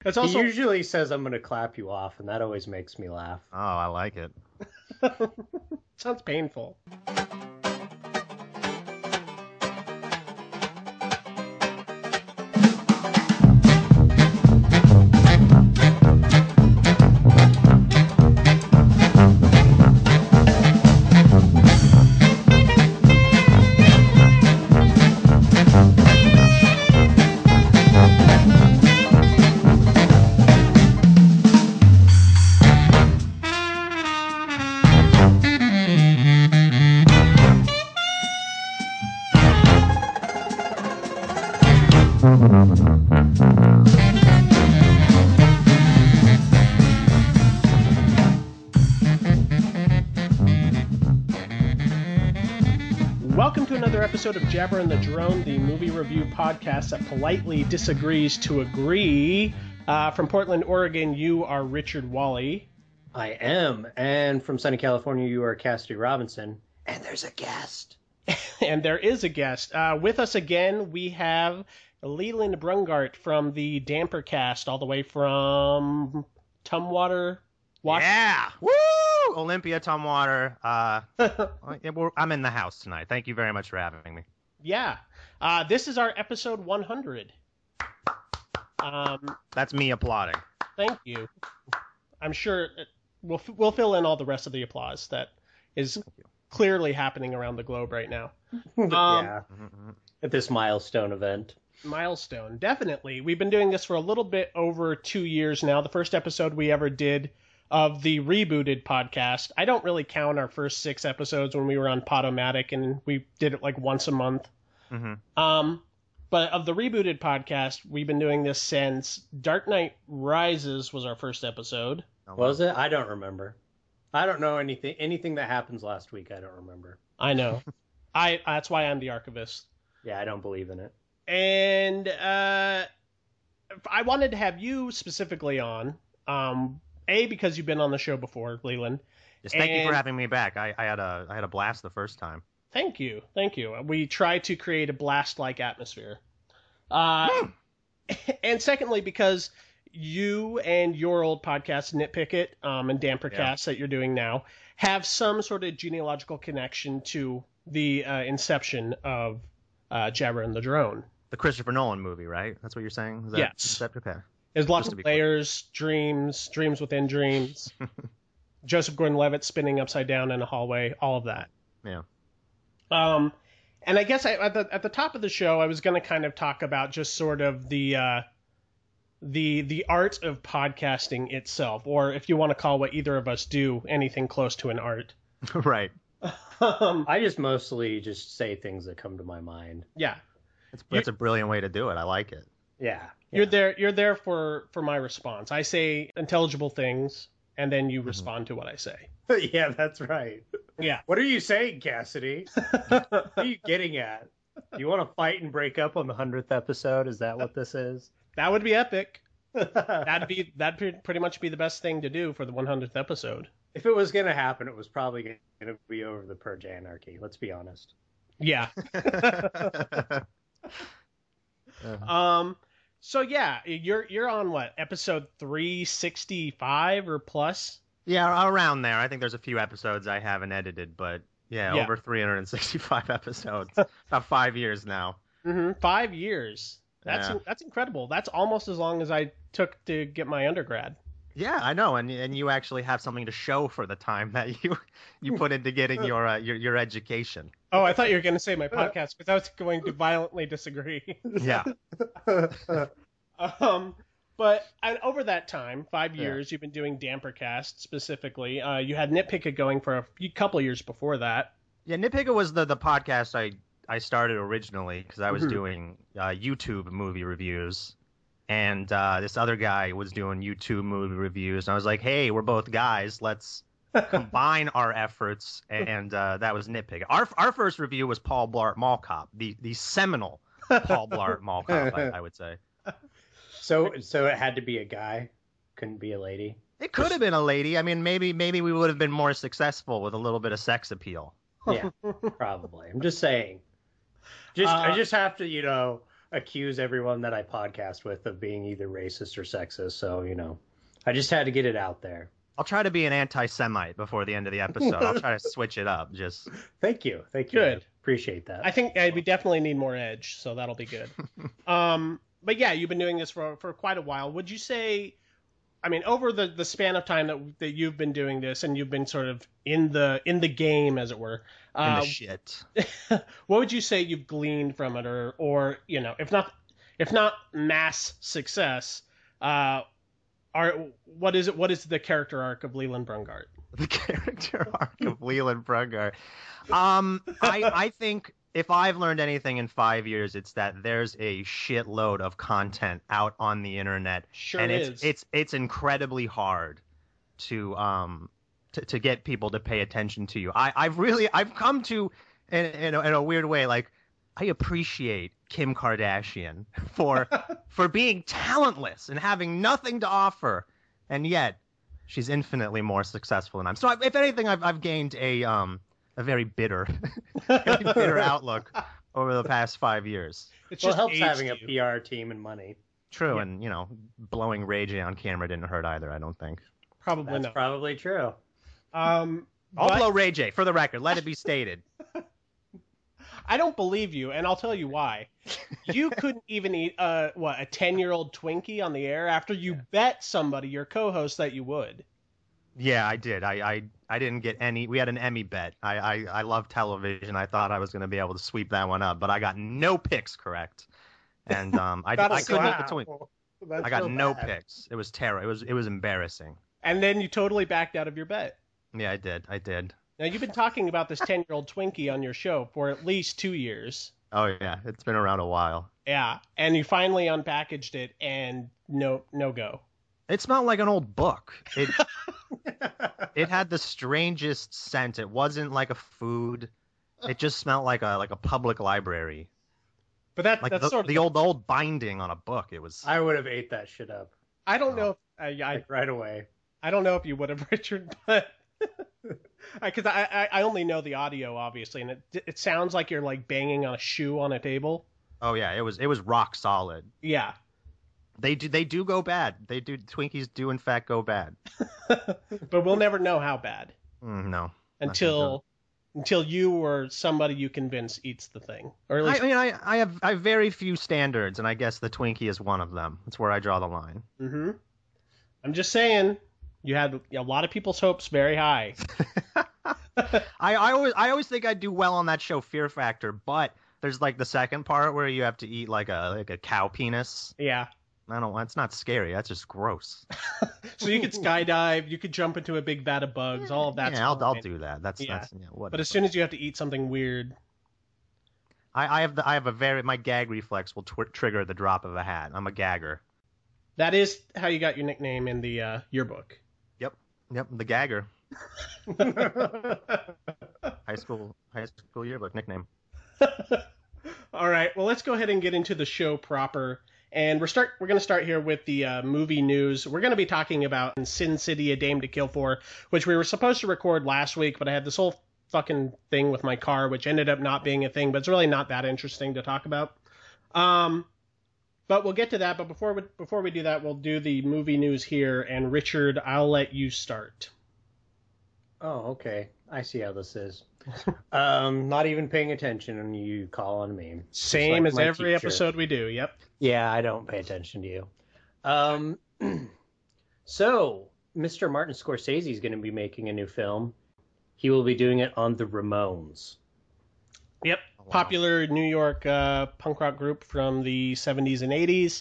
It's He also usually says, I'm going to clap you off, and that always makes me laugh. Oh, I like it. sounds painful. Welcome to another episode of Jabber and the Drone, the movie review podcast that politely disagrees to agree. From Portland, Oregon, you are Richard Wally. I am. And from sunny California, you are Cassidy Robinson. And there's a guest. And there is a guest. With us again, we have Leland Brungart from the Damper Cast, all the way from Tumwater, Washington. Yeah! Woo! Olympia, Tumwater. I'm in the house tonight. Thank you very much for having me. Yeah. This is our episode 100. That's me applauding. Thank you. I'm sure we'll fill in all the rest of the applause that is clearly happening around the globe right now. Yeah. At this milestone event. Milestone, definitely. We've been doing this for a little bit over 2 years now. The first episode we ever did of the rebooted podcast. I don't really count our first 6 episodes when we were on Podomatic, and we did it like once a month. Mm-hmm. But of the rebooted podcast, we've been doing this since Dark Knight Rises was our first episode. Was it? I don't remember. I don't know anything. Anything that happens last week, I don't remember. I know. That's why I'm the archivist. Yeah, I don't believe in it. And I wanted to have you specifically on. Because you've been on the show before, Leland. Yes, thank you for having me back. I had a blast the first time. Thank you. We try to create a blast-like atmosphere. And secondly, because you and your old podcast, Nitpick It, and Dampercast that you're doing now, have some sort of genealogical connection to the inception of Jabber and the Drone. The Christopher Nolan movie, right? That's what you're saying? Is that, Yes. Is that okay? There's lots of layers, dreams within dreams, Joseph Gordon-Levitt spinning upside down in a hallway, all of that. Yeah. And I guess at the top of the show, I was going to kind of talk about just sort of the art of podcasting itself, or if you want to call what either of us do anything close to an art. Right. I just mostly just say things that come to my mind. Yeah. That's a brilliant way to do it. I like it. Yeah. You're there for my response. I say intelligible things, and then you respond to what I say. Yeah, that's right. Yeah. What are you saying, Cassidy? What are you getting at? Do you want to fight and break up on the 100th episode? Is that what this is? That would be epic. That'd pretty much be the best thing to do for the 100th episode. If it was going to happen, it was probably going to be over the Purge Anarchy. Let's be honest. Yeah. So yeah, you're on what, episode 365 or plus? Yeah, around there. I think there's a few episodes I haven't edited, but yeah. Over 365 episodes. About 5 years now. 5 years. That's incredible. That's almost as long as I took to get my undergrad. Yeah, I know, and you actually have something to show for the time that you put into getting your education. Oh, I thought you were going to say my podcast, because I was going to violently disagree. Yeah. But over that time, 5 years, you've been doing Dampercast specifically. You had Nitpick It going for a couple of years before that. Yeah, Nitpick It was the podcast I started originally because I was doing YouTube movie reviews. And this other guy was doing YouTube movie reviews. And I was like, hey, we're both guys. Let's combine our efforts. And that was Nitpick. Our first review was Paul Blart Mall Cop, the seminal Paul Blart Mall Cop, I would say. So it had to be a guy? Couldn't be a lady? It could have been a lady. I mean, maybe we would have been more successful with a little bit of sex appeal. Yeah, probably. I'm just saying. I just have to, accuse everyone that I podcast with of being either racist or sexist. So, I just had to get it out there. I'll try to be an anti-Semite before the end of the episode. I'll try to switch it up. Just Thank you. Good. I appreciate that. I think we definitely need more edge, so that'll be good. But yeah, you've been doing this for quite a while. Would you say, I mean, over the span of time that you've been doing this and you've been sort of in the game, as it were, in the shit. what would you say you've gleaned from it, or if not mass success, what is the character arc of Leland Brungart? The character arc of Leland Brungart. I think if I've learned anything in 5 years, it's that there's a shitload of content out on the internet. Sure and is. It's incredibly hard to get people to pay attention to you. I've come to in a weird way, like, I appreciate Kim Kardashian for being talentless and having nothing to offer, and yet she's infinitely more successful than I'm. So if anything, I've gained a very bitter outlook over the past 5 years. It helps having a PR team and money. True, yeah. And blowing Ray J on camera didn't hurt either. I don't think. Probably That's not. Probably true. I'll blow Ray J, for the record. Let it be stated. I don't believe you, and I'll tell you why. You couldn't even eat a 10-year-old Twinkie on the air after you bet somebody, your co-host, that you would. Yeah, I did. I didn't get any. We had an Emmy bet. I love television. I thought I was going to be able to sweep that one up, but I got no picks correct, and I couldn't eat the Twinkie. I got no picks. It was terrible. It was embarrassing. And then you totally backed out of your bet. Yeah, I did. Now, you've been talking about this 10-year-old Twinkie on your show for at least 2 years. Oh, yeah. It's been around a while. Yeah. And you finally unpackaged it, and no go. It smelled like an old book. It had the strangest scent. It wasn't like a food. It just smelled like a public library. But that's sort of the old binding on a book. It was. I would have ate that shit up. I don't know if right away. I don't know if you would have, Richard, but because I only know the audio, obviously, and it sounds like you're like banging on a shoe on a table. Oh yeah, it was rock solid. Yeah. They do go bad. Twinkies do in fact go bad. But we'll never know how bad. No. Until you or somebody you convince eats the thing. Or at least I have very few standards, and I guess the Twinkie is one of them. That's where I draw the line. Mm-hmm. I'm just saying, you had a lot of people's hopes very high. I always think I'd do well on that show, Fear Factor, but there's like the second part where you have to eat like a cow penis. Yeah. That's not scary. That's just gross. So you could skydive, you could jump into a big vat of bugs, all of that. Yeah, I'll do that. That's but as soon as you have to eat something weird, my gag reflex will trigger the drop of a hat. I'm a gagger. That is how you got your nickname in the yearbook. Yep, the gagger. High school yearbook nickname. All right, well, let's go ahead and get into the show proper. And we're going to start here with the movie news. We're going to be talking about Sin City: A Dame to Kill For, which we were supposed to record last week, but I had this whole fucking thing with my car, which ended up not being a thing, but it's really not that interesting to talk about. But we'll get to that. But before we do that, we'll do the movie news here. And Richard, I'll let you start. Oh, okay. I see how this is. Not even paying attention, and you call on me. Same as every episode we do. Yep. Yeah, I don't pay attention to you. So, Mr. Martin Scorsese is going to be making a new film. He will be doing it on the Ramones. Yep. Oh, wow. Popular New York punk rock group from the 70s and 80s.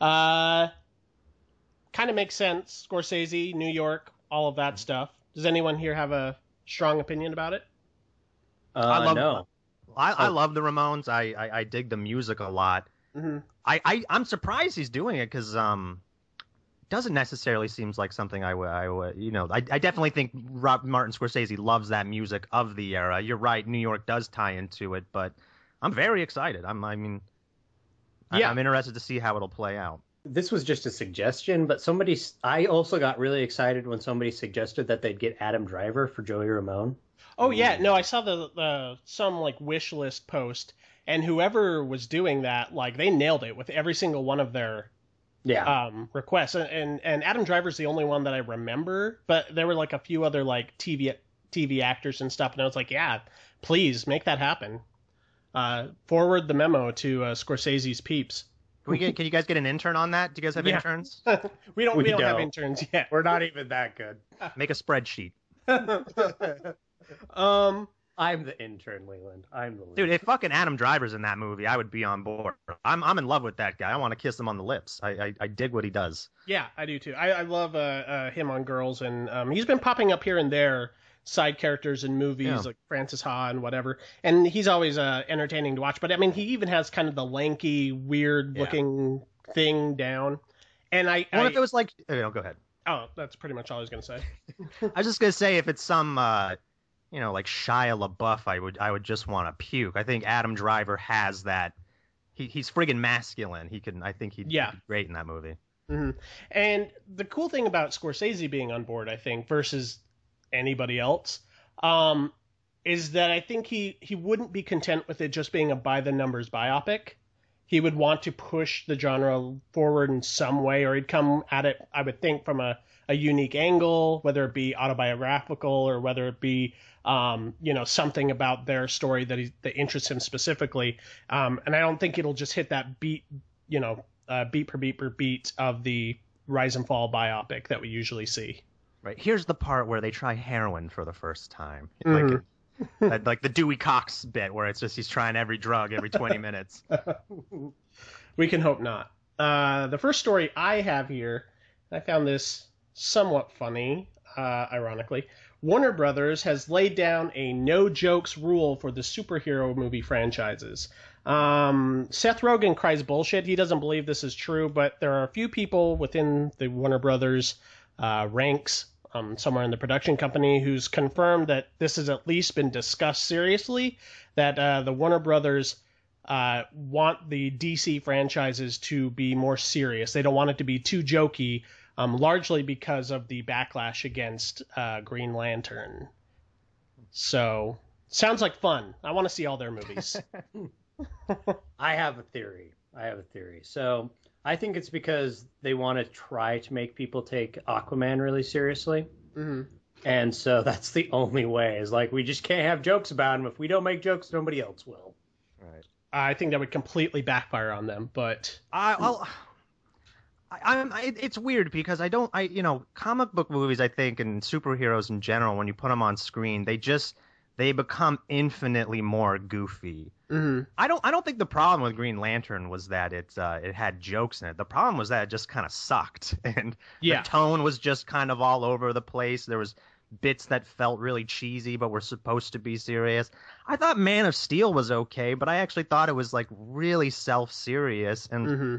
Kind of makes sense. Scorsese, New York, all of that stuff. Does anyone here have a strong opinion about it? I love the Ramones. I dig the music a lot. Mm-hmm. I'm surprised he's doing it because doesn't necessarily seems like something I would I definitely think Martin Scorsese loves that music of the era. You're right, New York does tie into it, but I'm very excited. I'm interested to see how it'll play out. This was just a suggestion, but I also got really excited when somebody suggested that they'd get Adam Driver for Joey Ramone. Oh yeah, no, I saw the some like wish list post, And whoever was doing that, like, they nailed it with every single one of their requests. And Adam Driver's the only one that I remember, but there were like a few other like TV actors and stuff, and I was like, yeah, please make that happen. Forward the memo to Scorsese's peeps. Can you guys get an intern on that? Do you guys have interns? we don't have interns yet. We're not even that good. Make a spreadsheet. I'm the intern, Leland. I'm the lead. Dude, if fucking Adam Driver's in that movie, I would be on board. I'm in love with that guy. I want to kiss him on the lips. I dig what he does. Yeah, I do too. I love him on Girls, and he's been popping up here and there, side characters in movies like Francis Ha and whatever, and he's always entertaining to watch. But I mean, he even has kind of the lanky, weird-looking thing down. And what if it was like? Go ahead. Oh, that's pretty much all I was gonna say. I was just gonna say if it's some. Like Shia LaBeouf, I would just want to puke. I think Adam Driver has that. He's friggin' masculine. I think he'd be great in that movie. Mm-hmm. And the cool thing about Scorsese being on board, I think, versus anybody else, is that I think he wouldn't be content with it just being a by the numbers biopic. He would want to push the genre forward in some way, or he'd come at it, I would think, from a unique angle, whether it be autobiographical or whether it be something about their story that interests him specifically. And I don't think it'll just hit that beat per beat of the Rise and Fall biopic that we usually see. Right. Here's the part where they try heroin for the first time. Like the Dewey Cox bit where it's just he's trying every drug every 20 minutes. We can hope not. The first story I have here, I found this somewhat funny, ironically. Warner Brothers has laid down a no-jokes rule for the superhero movie franchises. Seth Rogen cries bullshit. He doesn't believe this is true, but there are a few people within the Warner Brothers ranks, somewhere in the production company, who's confirmed that this has at least been discussed seriously, that the Warner Brothers want the DC franchises to be more serious. They don't want it to be too jokey, largely because of the backlash against Green Lantern. So, sounds like fun. I want to see all their movies. I have a theory. So, I think it's because they want to try to make people take Aquaman really seriously. Mm-hmm. And so that's the only way, is like, we just can't have jokes about him. If we don't make jokes, nobody else will. Right. I think that would completely backfire on them, but... it's weird because comic book movies, I think, and superheroes in general, when you put them on screen, they become infinitely more goofy. Mm-hmm. I don't think the problem with Green Lantern was that it had jokes in it. The problem was that it just kind of sucked, and the tone was just kind of all over the place. There was bits that felt really cheesy but were supposed to be serious. I thought Man of Steel was okay, but I actually thought it was like really self-serious, and mm-hmm.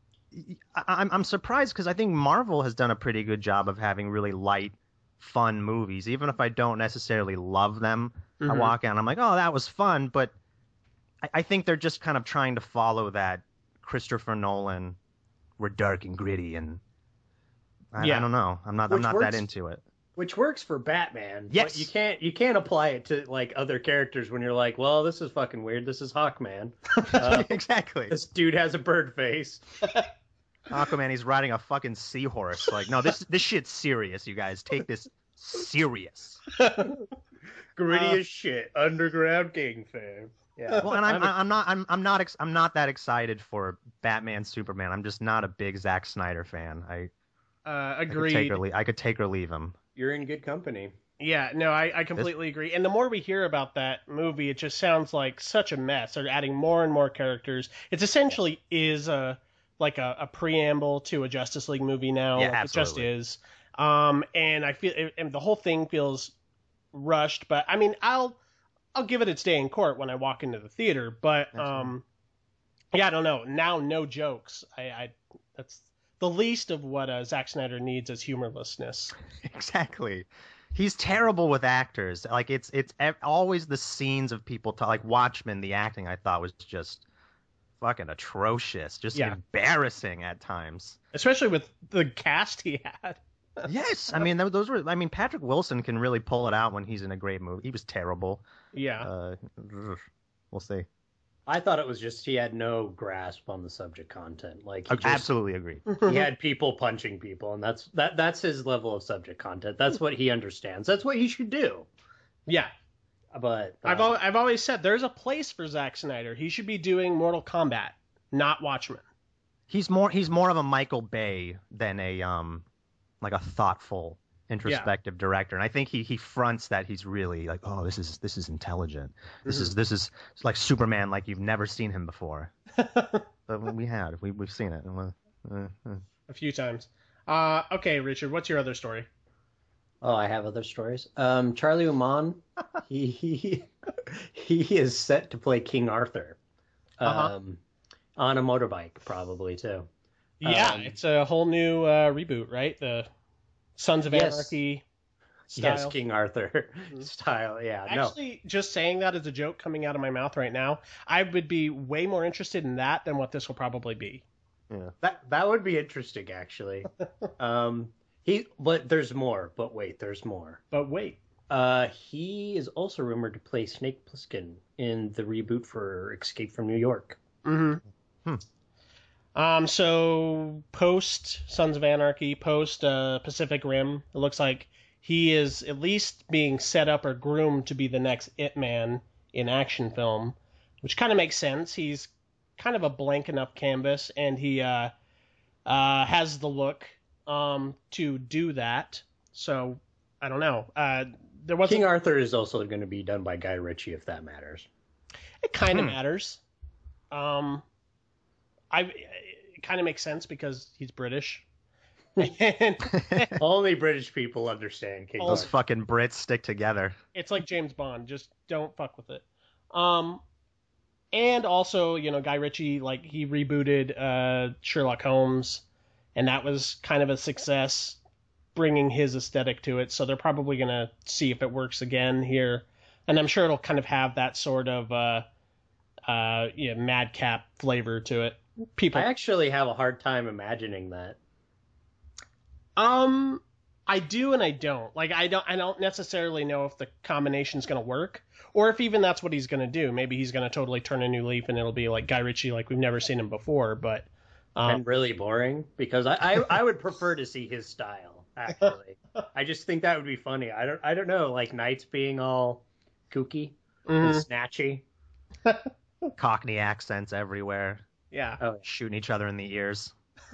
I'm surprised because I think Marvel has done a pretty good job of having really light, fun movies. Even if I don't necessarily love them, mm-hmm. I walk out and I'm like, oh, that was fun. But I think they're just kind of trying to follow that Christopher Nolan, we're dark and gritty, and I don't know. I'm not that into it. Which works for Batman. Yes. But you can't apply it to like other characters when you're like, well, this is fucking weird. This is Hawkman. Exactly. This dude has a bird face. Aquaman, he's riding a fucking seahorse. Like, no, this shit's serious, you guys. Take this serious. Gritty as shit. Underground gang fan. Yeah. Well, and I'm not that excited for Batman Superman. I'm just not a big Zack Snyder fan. Agreed. I could take or leave him. You're in good company. Yeah, no, I completely agree. And the more we hear about that movie, it just sounds like such a mess. They're adding more and more characters. It essentially is a preamble to a Justice League movie now. Yeah, absolutely. It just is. And I feel, and the whole thing feels rushed. But I mean, I'll give it its day in court when I walk into the theater. But yeah, I don't know. Now, no jokes. That's the least of what Zack Snyder needs is humorlessness. Exactly. He's terrible with actors. Like it's always the scenes of people like Watchmen. The acting I thought was just fucking atrocious, just embarrassing at times. Especially with the cast he had. Yes, I mean those were. I mean Patrick Wilson can really pull it out when he's in a great movie. He was terrible. Yeah. We'll see. I thought it was just he had no grasp on the subject content. Like he just, Absolutely agree. he had people punching people, and that's his level of subject content. That's what he understands. That's what he should do. Yeah. But I've always said there's a place for Zack Snyder. He should be doing Mortal Kombat, not Watchmen. He's more of a Michael Bay than a like a thoughtful, introspective director. And I think he fronts that he's really like, oh, this is intelligent. This is like Superman, like you've never seen him before. But we've seen it a few times. Okay, Richard, what's your other story? Oh, I have other stories. Charlie Hunnam, he is set to play King Arthur, on a motorbike, probably too. Yeah, it's a whole new reboot, right? The Sons of Anarchy style. Yes, King Arthur style. Yeah. Actually, just saying that as a joke coming out of my mouth right now, I would be way more interested in that than what this will probably be. Yeah. That would be interesting, actually. But there's more. But wait, there's more. But wait. He is also rumored to play Snake Plissken in the reboot for Escape from New York. So post Sons of Anarchy, post Pacific Rim, it looks like he is at least being set up or groomed to be the next It Man in action film, which kind of makes sense. He's kind of a blank enough canvas, and he has the look to do that. So I don't know. King Arthur is also going to be done by Guy Ritchie, if that matters. It kind of matters. It kind of makes sense because he's British. Only British people understand King Arthur. Those fucking Brits stick together. It's like James Bond. Just don't fuck with it. And also, Guy Ritchie, like, he rebooted Sherlock Holmes, and that was kind of a success, bringing his aesthetic to it. So they're probably going to see if it works again here. And I'm sure it'll kind of have that sort of madcap flavor to it. I actually have a hard time imagining that. I do and I don't. Like, I don't necessarily know if the combination's going to work, or if even that's what he's going to do. Maybe he's going to totally turn a new leaf and it'll be like Guy Ritchie, like we've never seen him before. But and really boring, because I would prefer to see his style. Actually, I just think that would be funny. I don't know, like Knights being all kooky and snatchy, Cockney accents everywhere. Yeah, shooting each other in the ears.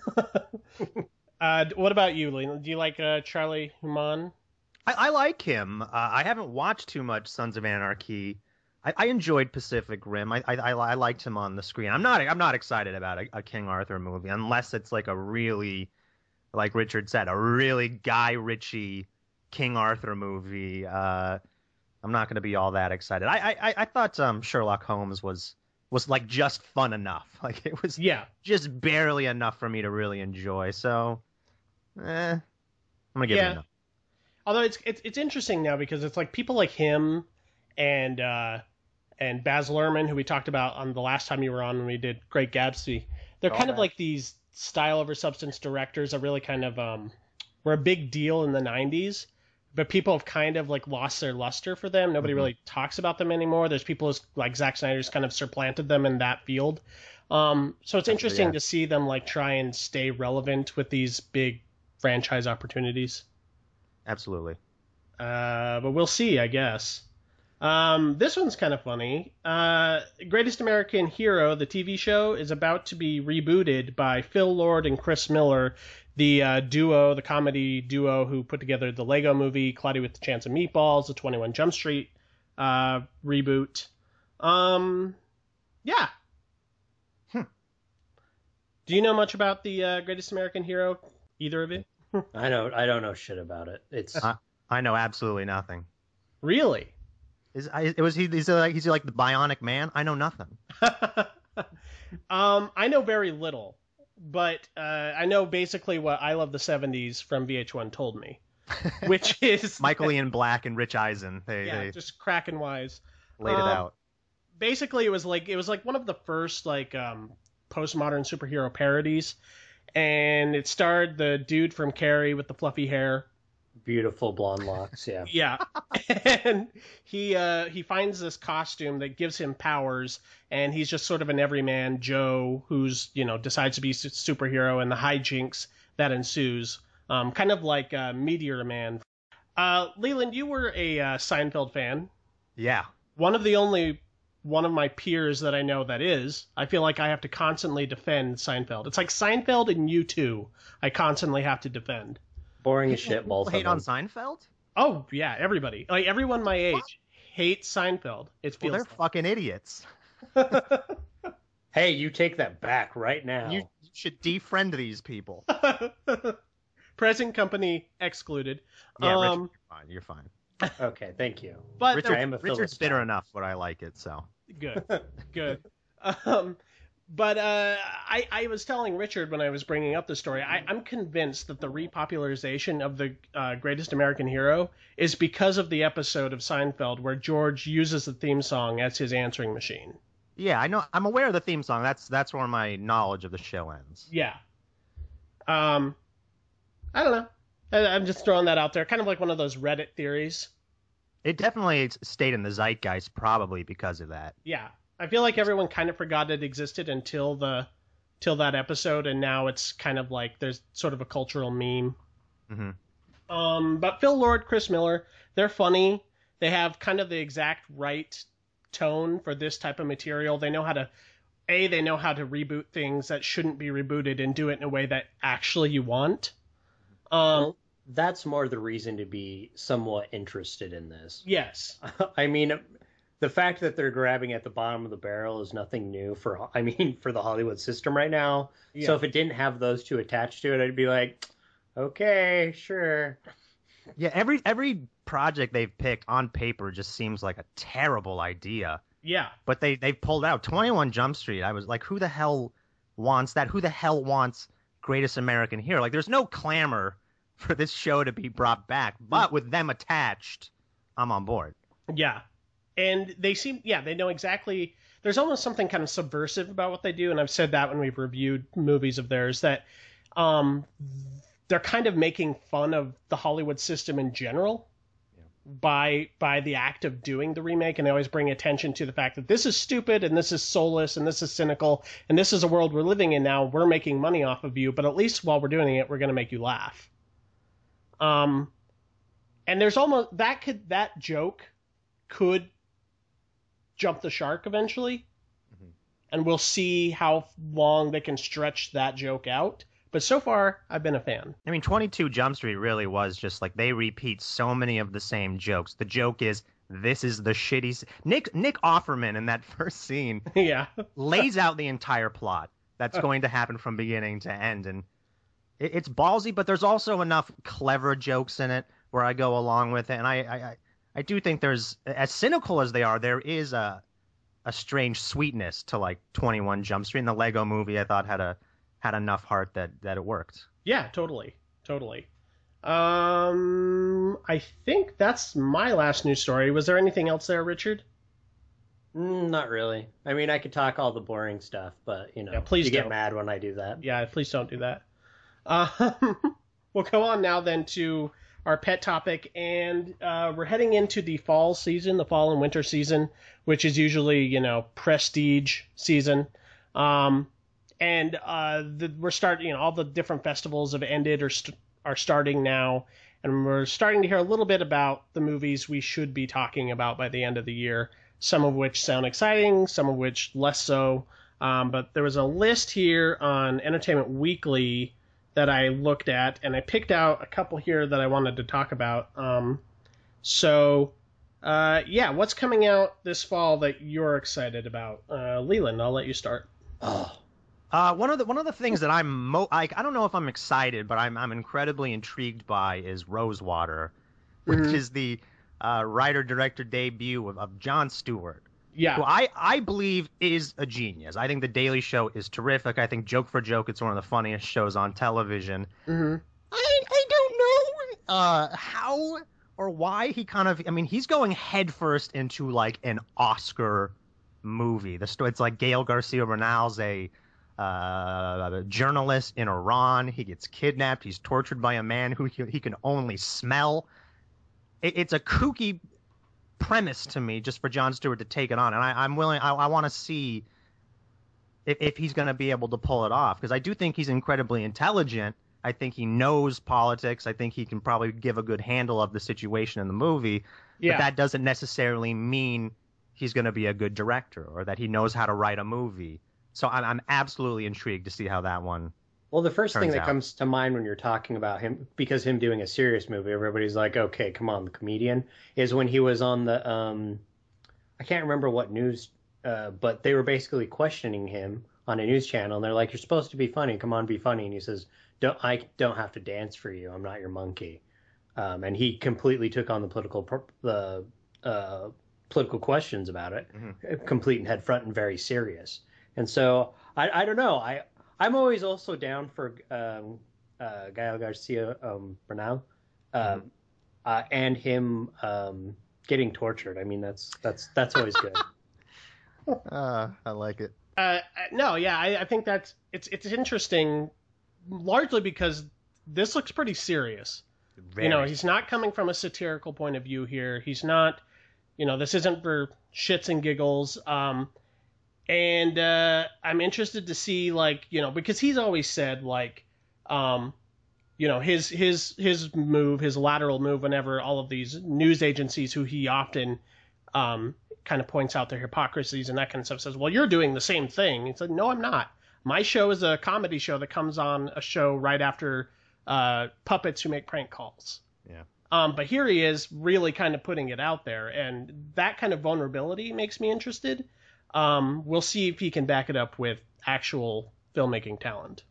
What about you, Lee? Do you like Charlie Hunnam? I like him. I haven't watched too much Sons of Anarchy. I enjoyed Pacific Rim. I liked him on the screen. I'm not excited about a King Arthur movie unless it's like a really, like Richard said, a really Guy Ritchie King Arthur movie. I'm not going to be all that excited. I thought Sherlock Holmes was like just fun enough. Like it was just barely enough for me to really enjoy. So, I'm gonna give it enough. Although it's interesting now because it's like people like him and Baz Luhrmann, who we talked about on the last time you were on when we did Great Gatsby. They're kind of like these style over substance directors that really kind of were a big deal in the 90s. But people have kind of like lost their luster for them. Nobody really talks about them anymore. There's people like Zack Snyder's kind of supplanted them in that field. So it's interesting to see them like try and stay relevant with these big franchise opportunities. Absolutely. But we'll see, I guess. This one's kind of funny. Greatest American Hero, the TV show, is about to be rebooted by Phil Lord and Chris Miller, the comedy duo who put together the Lego Movie, Cloudy with a Chance of Meatballs, the 21 Jump Street reboot. Yeah. Do you know much about the Greatest American Hero, either of you? I don't know shit about it. It's I know absolutely nothing. Really? Is he like the Bionic Man? I know nothing. I know very little, but I know basically what I Love the 70s from VH1 told me, which is Michael Ian Black and Rich Eisen. They just cracking wise laid it out. Basically, it was like one of the first like postmodern superhero parodies, and it starred the dude from Carrie with the fluffy hair, Beautiful blonde locks, yeah. Yeah, and he finds this costume that gives him powers, and he's just sort of an everyman Joe who's decides to be a superhero, and the hijinks that ensues, kind of like Meteor Man. Leland, you were a Seinfeld fan. Yeah. One of my peers that I know that is. I feel like I have to constantly defend Seinfeld. It's like Seinfeld and U2. I constantly have to defend. Boring as shit, both People of hate them. on Seinfeld? Oh yeah, everybody, like everyone my age, hates Seinfeld. It Well, feels they're fucking idiots. Hey, you take that back right now. You should defriend these people. present company excluded. Yeah, Richard, you're fine. Okay, thank you. But I am a Richard's Phillips bitter fan. enough, but I like it, so. good, good. But I was telling Richard when I was bringing up the story, I'm convinced that the repopularization of the Greatest American Hero is because of the episode of Seinfeld where George uses the theme song as his answering machine. Yeah, I know. I'm aware of the theme song. That's where my knowledge of the show ends. Yeah. I don't know. I'm just throwing that out there, kind of like one of those Reddit theories. It definitely stayed in the zeitgeist, probably because of that. Yeah. I feel like everyone kind of forgot it existed until that episode, and now it's kind of like there's sort of a cultural meme. Mm-hmm. But Phil Lord, Chris Miller, they're funny. They have kind of the exact right tone for this type of material. They know how to reboot things that shouldn't be rebooted and do it in a way that actually you want. Well, that's more the reason to be somewhat interested in this. Yes. I mean, the fact that they're grabbing at the bottom of the barrel is nothing new for the Hollywood system right now. Yeah. So if it didn't have those two attached to it, I'd be like, okay, sure. Yeah, every project they've picked on paper just seems like a terrible idea. Yeah. But they've pulled out 21 Jump Street. I was like, who the hell wants that? Who the hell wants Greatest American Hero? Like, there's no clamor for this show to be brought back, but with them attached, I'm on board. Yeah. And they know exactly, there's almost something kind of subversive about what they do, and I've said that when we've reviewed movies of theirs, that they're kind of making fun of the Hollywood system in general by the act of doing the remake, and they always bring attention to the fact that this is stupid, and this is soulless, and this is cynical, and this is a world we're living in now, we're making money off of you, but at least while we're doing it, we're going to make you laugh. And there's almost, that joke could jump the shark eventually, and we'll see how long they can stretch that joke out. But so far, I've been a fan. I mean, 22 Jump Street really was just like they repeat so many of the same jokes. The joke is, this is the shitty... Nick Offerman in that first scene Yeah. lays out the entire plot that's going to happen from beginning to end. And it's ballsy, but there's also enough clever jokes in it where I go along with it. And I do think there's, as cynical as they are, there is a strange sweetness to like 21 Jump Street. And the Lego Movie, I thought, had enough heart that it worked. Yeah, totally. I think that's my last news story. Was there anything else there, Richard? Not really. I mean, I could talk all the boring stuff, but Yeah, please you get don't. mad when I do that. Yeah, please don't do that. We'll go on now then to our pet topic, and we're heading into the fall season, the fall and winter season, which is usually, prestige season. We're starting, all the different festivals have ended or are starting now, and we're starting to hear a little bit about the movies we should be talking about by the end of the year, some of which sound exciting, some of which less so. But there was a list here on Entertainment Weekly that I looked at, and I picked out a couple here that I wanted to talk about. What's coming out this fall that you're excited about? Leland, I'll let you start. Oh, One of the things that I'm I don't know if I'm excited, but I'm incredibly intrigued by is Rosewater, which is the writer-director debut of Jon Stewart. Yeah. Who I believe is a genius. I think The Daily Show is terrific. I think joke for joke, it's one of the funniest shows on television. Mm-hmm. I don't know how or why he he's going headfirst into like an Oscar movie. It's like Gael Garcia Bernal's a journalist in Iran. He gets kidnapped. He's tortured by a man who he can only smell. It's a kooky premise to me just for Jon Stewart to take it on, and I'm willing. I want to see if he's going to be able to pull it off, because I do think he's incredibly intelligent. I think he knows politics. I think he can probably give a good handle of the situation in the movie. Yeah. But that doesn't necessarily mean he's going to be a good director or that he knows how to write a movie. So I'm absolutely intrigued to see how that one. Well, the first thing turns that out. comes to mind when you're talking about him, because him doing a serious movie, everybody's like, okay, come on, the comedian, is when he was on the, I can't remember what news, but they were basically questioning him on a news channel, and they're like, you're supposed to be funny, come on, be funny. And he says, I don't have to dance for you, I'm not your monkey. And he completely took on the political questions about it, complete and head front and very serious. And so I don't know. I'm always also down for Gael Garcia Bernal and him getting tortured. I mean, that's always good. I like it. No, yeah, I think that's it's interesting, largely because this looks pretty serious. Very. He's not coming from a satirical point of view here. He's not, this isn't for shits and giggles. And I'm interested to see, because he's always said, his move, his lateral move, whenever all of these news agencies who he often kind of points out their hypocrisies and that kind of stuff says, well, you're doing the same thing. It's like, no, I'm not. My show is a comedy show that comes on a show right after puppets who make prank calls. Yeah. But here he is really kind of putting it out there, and that kind of vulnerability makes me interested. We'll see if he can back it up with actual filmmaking talent.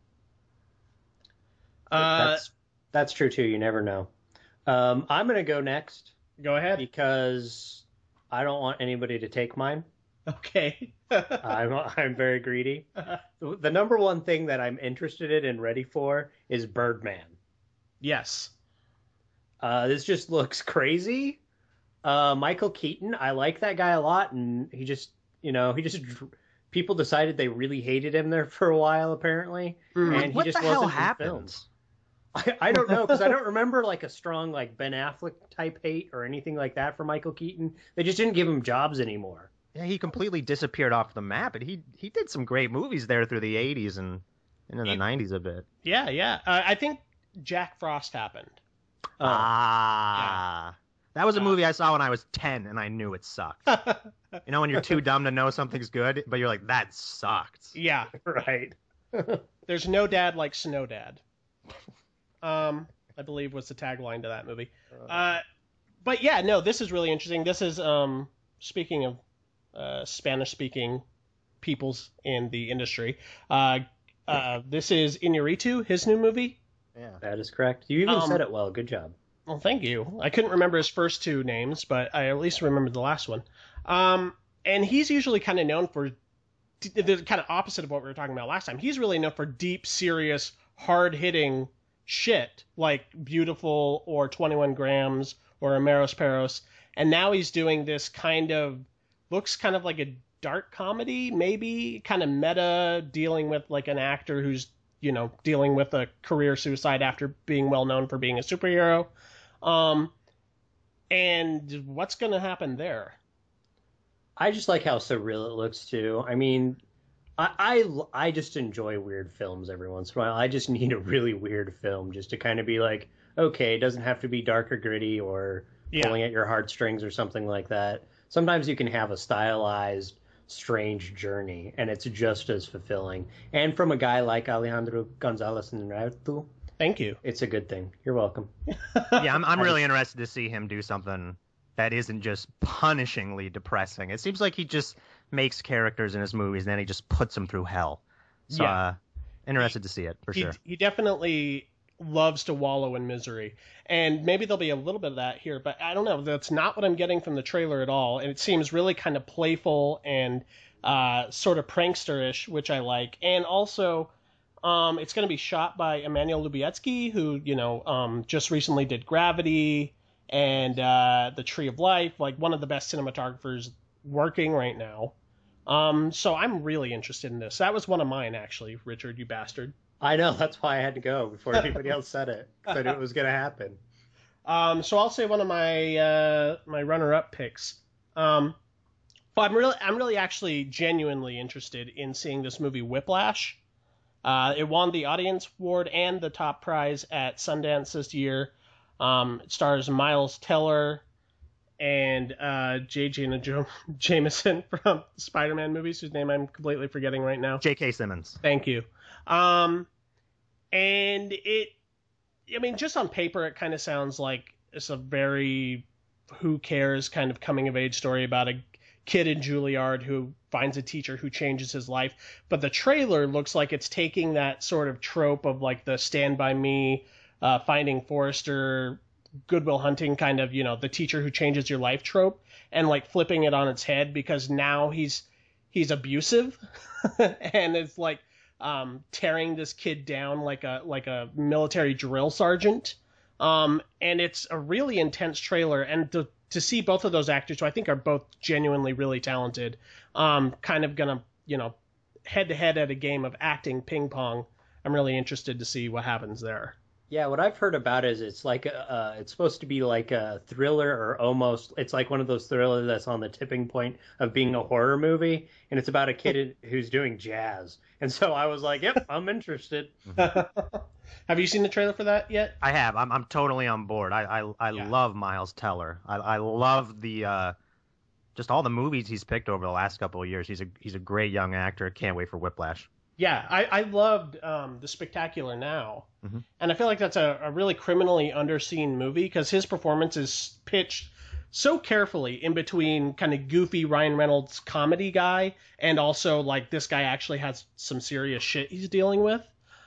That's true too. You never know. I'm going to go next. Go ahead. Because I don't want anybody to take mine. Okay. I'm very greedy. The number one thing that I'm interested in and ready for is Birdman. Yes. This just looks crazy. Michael Keaton, I like that guy a lot, and he just people decided they really hated him there for a while, apparently, and what he just the hell wasn't in happened? films. I don't know, because I don't remember a strong Ben Affleck type hate or anything like that for Michael Keaton. They just didn't give him jobs anymore. Yeah, he completely disappeared off the map, and he did some great movies there through the 80s and into the 90s a bit. Yeah. I think Jack Frost happened. That was a movie I saw when I was 10, and I knew it sucked. When you're too dumb to know something's good, but you're like, that sucked. Yeah. Right. There's no dad like Snow Dad. I believe was the tagline to that movie. But yeah, no, this is really interesting. This is, speaking of Spanish-speaking peoples in the industry, this is Iñárritu, his new movie. Yeah. That is correct. You even said it well. Good job. Well, thank you. I couldn't remember his first two names, but I at least remembered the last one. And he's usually kind of known for the kind of opposite of what we were talking about last time. He's really known for deep, serious, hard-hitting shit like Beautiful or 21 Grams or Ameros Perros. And now he's doing this looks kind of like a dark comedy, maybe kind of meta, dealing with an actor who's dealing with a career suicide after being well known for being a superhero. And what's going to happen there? I just like how surreal it looks too. I mean, I just enjoy weird films every once in a while. I just need a really weird film just to kind of be like, okay, it doesn't have to be dark or gritty or pulling at your heartstrings or something like that. Sometimes you can have a stylized, strange journey, and it's just as fulfilling. And from a guy like Alejandro González Iñárritu, thank you. It's a good thing. You're welcome. Yeah, I'm really interested to see him do something that isn't just punishingly depressing. It seems like he just makes characters in his movies and then he just puts them through hell. So interested to see it for sure. He definitely loves to wallow in misery. And maybe there'll be a little bit of that here, but I don't know. That's not what I'm getting from the trailer at all. And it seems really kind of playful and sort of prankster-ish, which I like. And also, it's going to be shot by Emmanuel Lubezki, who, just recently did Gravity and The Tree of Life, like one of the best cinematographers working right now. So I'm really interested in this. That was one of mine, actually, Richard, you bastard. I know, that's why I had to go before anybody else said it. 'Cause I knew it was going to happen. So I'll say one of my my runner-up picks. But I'm really actually genuinely interested in seeing this movie Whiplash. It won the Audience Award and the top prize at Sundance this year. It stars Miles Teller and J. Jonah Jameson from the Spider-Man movies, whose name I'm completely forgetting right now. J.K. Simmons. Thank you. And just on paper, it kind of sounds like it's a very who cares kind of coming of age story about a kid in Juilliard who finds a teacher who changes his life. But the trailer looks like it's taking that sort of trope of like the Stand By Me, Finding Forrester, Good Will Hunting kind of, the teacher who changes your life trope, and like flipping it on its head, because now he's abusive and it's like tearing this kid down like a military drill sergeant. And it's a really intense trailer, and to see both of those actors, who I think are both genuinely really talented, kind of gonna, head to head at a game of acting ping pong. I'm really interested to see what happens there. Yeah, what I've heard about is it's like it's supposed to be like a thriller, or almost it's like one of those thrillers that's on the tipping point of being a horror movie, and it's about a kid who's doing jazz. And so I was like, yep, I'm interested. Have you seen the trailer for that yet? I have. I'm totally on board. I love Miles Teller. I love the just all the movies he's picked over the last couple of years. He's a great young actor. Can't wait for Whiplash. Yeah, I loved The Spectacular Now, mm-hmm. and I feel like that's a really criminally underseen movie, because his performance is pitched so carefully in between kind of goofy Ryan Reynolds comedy guy and also like this guy actually has some serious shit he's dealing with.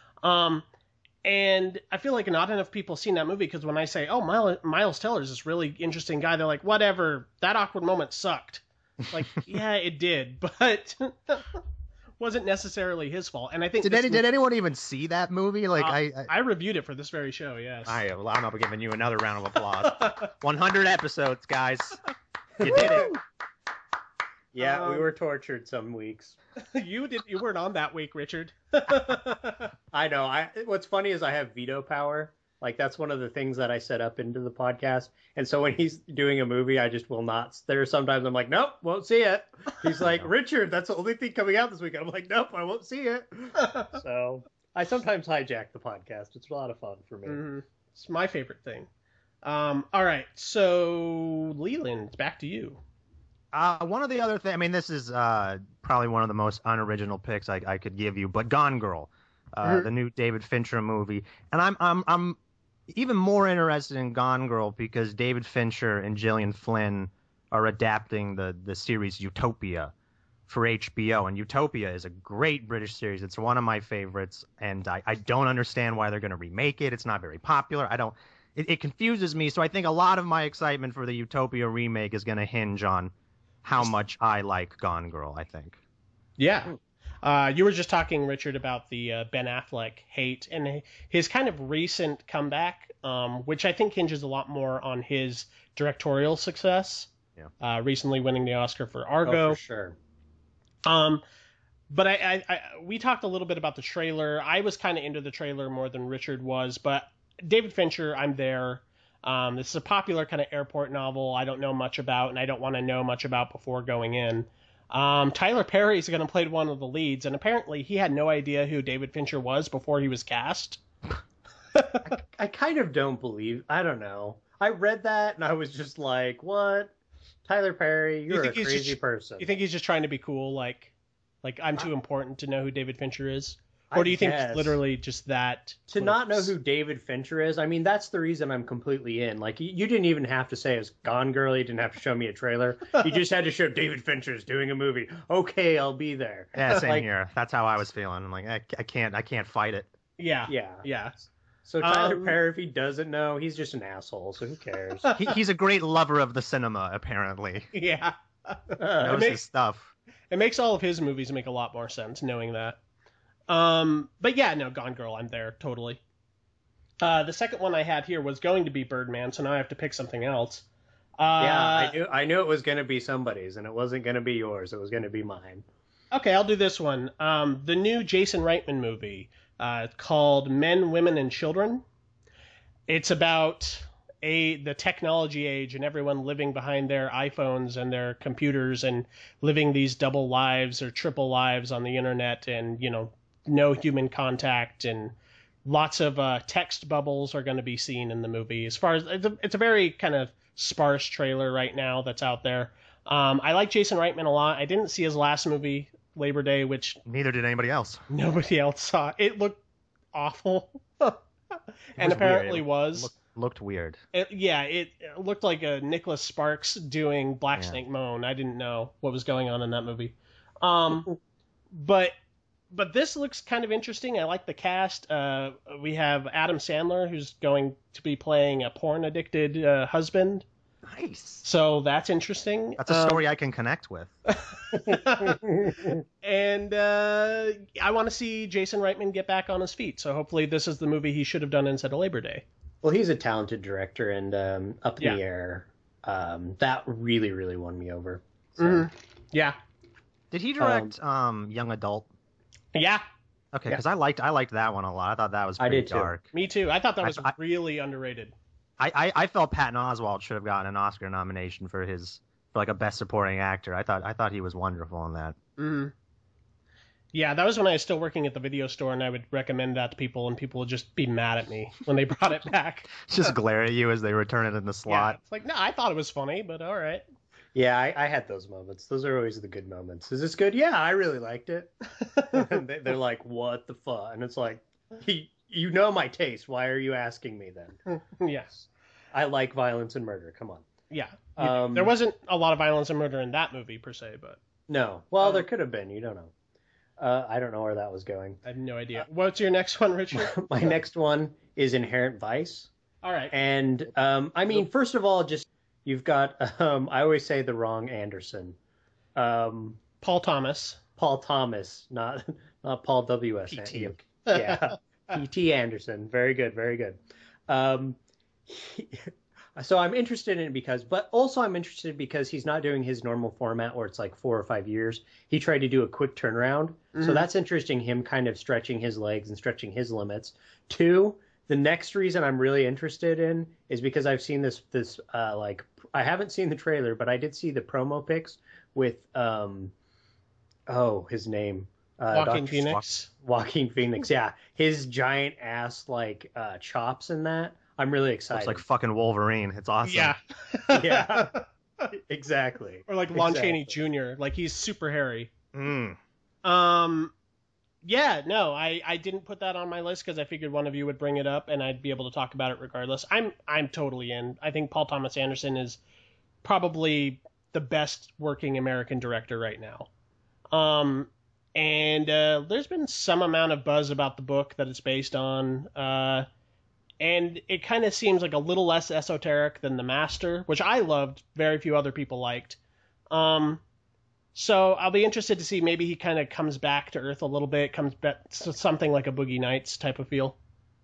And I feel like not enough people have seen that movie, because when I say, oh, Miles Teller is this really interesting guy, they're like, whatever, that awkward moment sucked. Like, yeah, it did, but wasn't necessarily his fault. And I think did anyone even see that movie? Like I reviewed it for this very show. Yes. I'm not giving you another round of applause. 100 episodes, guys. You did it. Yeah, we were tortured some weeks. You weren't on that week, Richard. I know. What's funny is I have veto power. Like, that's one of the things that I set up into the podcast. And so when he's doing a movie, I just will not. There are sometimes I'm like, nope, won't see it. He's like, Richard, that's the only thing coming out this week. I'm like, nope, I won't see it. So I sometimes hijack the podcast. It's a lot of fun for me. Mm-hmm. It's my favorite thing. All right, so Leland, back to you. One of the other things, I mean, this is probably one of the most unoriginal picks I could give you, but Gone Girl, the new David Fincher movie, and I'm even more interested in Gone Girl because David Fincher and Gillian Flynn are adapting the series Utopia for HBO, and Utopia is a great British series. It's one of my favorites, and I don't understand why they're going to remake it. It's not very popular. It confuses me, so I think a lot of my excitement for the Utopia remake is going to hinge on how much I like Gone Girl, I think. Yeah. You were just talking, Richard, about the Ben Affleck hate and his kind of recent comeback, which I think hinges a lot more on his directorial success. Yeah. Recently winning the Oscar for Argo. Oh, for sure. But we talked a little bit about the trailer. I was kind of into the trailer more than Richard was, but David Fincher, I'm there. This is a popular kind of airport novel I don't know much about, and I don't want to know much about before going in. Tyler Perry is going to play one of the leads, and apparently he had no idea who David Fincher was before he was cast. I kind of don't believe. I don't know. I read that, and I was just like, what? Tyler Perry, you're a crazy person. You think he's just trying to be cool, like I'm too important to know who David Fincher is? Or do you think it's literally just that? To not know who David Fincher is, I mean, that's the reason I'm completely in. Like, you didn't even have to say it's Gone Girl. You didn't have to show me a trailer. You just had to show David Fincher's doing a movie. Okay, I'll be there. Yeah, same here. That's how I was feeling. I'm like, I can't fight it. Yeah. So Tyler Perry, if he doesn't know, he's just an asshole, so who cares? He's a great lover of the cinema, apparently. Yeah. Knows his stuff. It makes all of his movies make a lot more sense knowing that. But yeah, no, Gone Girl, I'm there, totally. The second one I had here was going to be Birdman, so now I have to pick something else. I knew it was going to be somebody's, and it wasn't going to be yours. It was going to be mine. Okay, I'll do this one. The new Jason Reitman movie called Men, Women, and Children. It's about the technology age and everyone living behind their iPhones and their computers and living these double lives or triple lives on the internet, and no human contact, and lots of text bubbles are going to be seen in the movie. As far as it's a very kind of sparse trailer right now that's out there. I like Jason Reitman a lot. I didn't see his last movie, Labor Day, which Neither did anybody else. nobody else saw. It looked awful. And was apparently weird. was. Looked weird. It looked like a Nicholas Sparks doing Black Snake Moan. I didn't know what was going on in that movie. But this looks kind of interesting. I like the cast. We have Adam Sandler, who's going to be playing a porn-addicted husband. Nice. So that's interesting. That's a story I can connect with. And I want to see Jason Reitman get back on his feet. So hopefully this is the movie he should have done instead of Labor Day. Well, he's a talented director, and Up in the Air, that really, really won me over. So. Mm-hmm. Yeah. Did he direct Young Adult? Yeah. Okay, because I liked that one a lot. I thought that was pretty dark. Me too. I thought that was really underrated. I felt Patton Oswalt should have gotten an Oscar nomination for like a Best Supporting Actor. I thought he was wonderful in that. Mm-hmm. Yeah, that was when I was still working at the video store, and I would recommend that to people, and people would just be mad at me when they brought it back. Just glare at you as they return it in the slot. Yeah, it's like, no, I thought it was funny, but all right. Yeah, I had those moments. Those are always the good moments. Is this good? Yeah, I really liked it. And they're like, what the fuck? And it's like, you know my taste. Why are you asking me then? Yes. I like violence and murder. Come on. Yeah. There wasn't a lot of violence and murder in that movie, per se, but... No. Well, there could have been. You don't know. I don't know where that was going. I have no idea. What's your next one, Richard? My next one is Inherent Vice. All right. And, I mean, first of all, just, you've got, I always say the wrong Anderson. Paul Thomas. Paul Thomas, not Paul W.S. P.T. Yeah. P.T. Anderson. Very good, very good. So I'm interested in it because he's not doing his normal format where it's like 4 or 5 years. He tried to do a quick turnaround. Mm-hmm. So that's interesting, him kind of stretching his legs and stretching his limits. 2, the next reason I'm really interested in is because I've seen this I haven't seen the trailer, but I did see the promo pics with, his name. Joaquin Phoenix. Joaquin Phoenix, yeah. His giant ass, chops in that. I'm really excited. Looks like fucking Wolverine. It's awesome. Yeah. Yeah. Exactly. Or like Lon Chaney Jr. Like, he's super hairy. Mm. Yeah, no, I didn't put that on my list because I figured one of you would bring it up and I'd be able to talk about it regardless. I'm totally in. I think Paul Thomas Anderson is probably the best working American director right now. And there's been some amount of buzz about the book that it's based on. And it kind of seems like a little less esoteric than The Master, which I loved, very few other people liked. So I'll be interested to see, maybe he kind of comes back to earth a little bit, comes back to something like a Boogie Nights type of feel.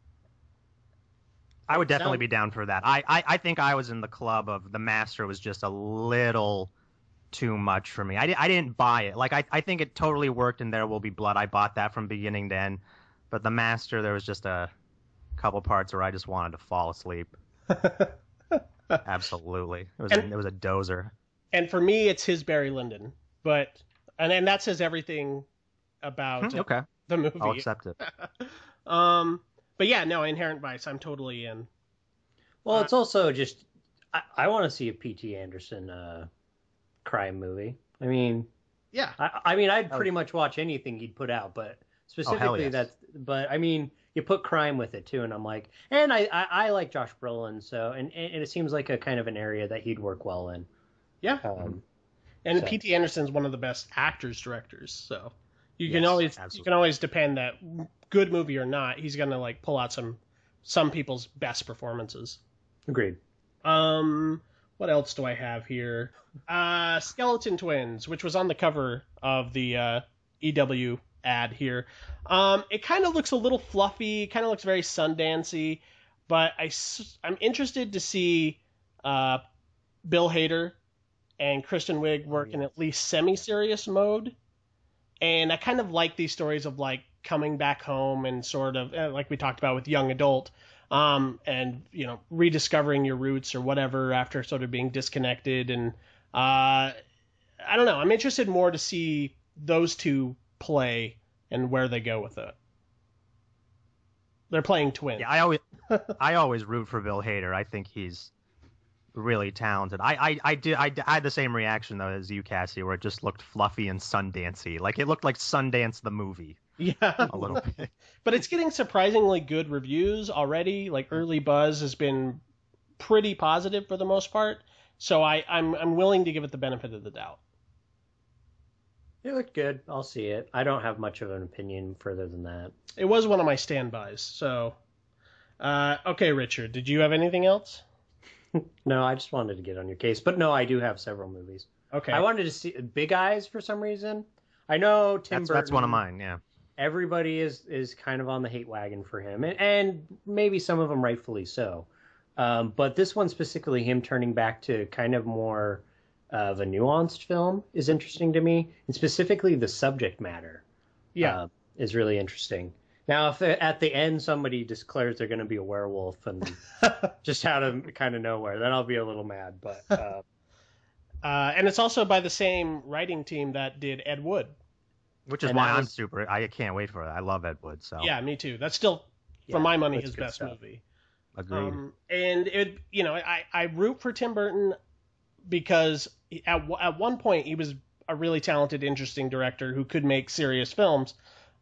I would definitely be down for that. I think I was in the club of The Master was just a little too much for me. I didn't buy it. Like, I think it totally worked in There Will Be Blood. I bought that from beginning to end. But The Master, there was just a couple parts where I just wanted to fall asleep. Absolutely. It was a dozer. And for me, it's his Barry Lyndon. And that says everything about the movie. I'll accept it. But yeah, no, Inherent Vice, I'm totally in. Well, it's also just, I want to see a P.T. Anderson crime movie. I mean, yeah. I'd pretty much watch anything he'd put out, but specifically but I mean, you put crime with it too, and I'm like, and I like Josh Brolin, so, and it seems like a kind of an area that he'd work well in. Yeah. And P.T. Anderson's one of the best actors, directors, so you can always depend that, good movie or not, he's gonna like pull out some people's best performances. Agreed. What else do I have here? Skeleton Twins, which was on the cover of the EW ad here. It kind of looks a little fluffy, kind of looks very Sundancey, but I'm interested to see Bill Hader and Kristen Wiig work in at least semi-serious mode, and I kind of like these stories of like coming back home and sort of like we talked about with young adult, and rediscovering your roots or whatever after sort of being disconnected, and I don't know. I'm interested more to see those two play and where they go with it. They're playing twins. Yeah, I always root for Bill Hader. I think he's really talented. I had the same reaction though as you, Cassie, where it just looked fluffy and Sundancey. Like it looked like Sundance the movie. Yeah, a little bit. But it's getting surprisingly good reviews already. Like early buzz has been pretty positive for the most part. So I'm willing to give it the benefit of the doubt. It looked good. I'll see it. I don't have much of an opinion further than that. It was one of my standbys. So, okay, Richard, did you have anything else? No, I just wanted to get on your case. But no, I do have several movies. Okay. I wanted to see Big Eyes for some reason. I know Tim Burton. That's one of mine, yeah. Everybody is kind of on the hate wagon for him, and maybe some of them rightfully so. But this one specifically, him turning back to kind of more of a nuanced film is interesting to me, and specifically the subject matter is really interesting. Now, if at the end somebody declares they're going to be a werewolf and just out of kind of nowhere, then I'll be a little mad. But and it's also by the same writing team that did Ed Wood. Which is why I can't wait for it. I love Ed Wood. So yeah, me too. That's still, for my money, his best movie. Agreed. And I root for Tim Burton because at one point he was a really talented, interesting director who could make serious films.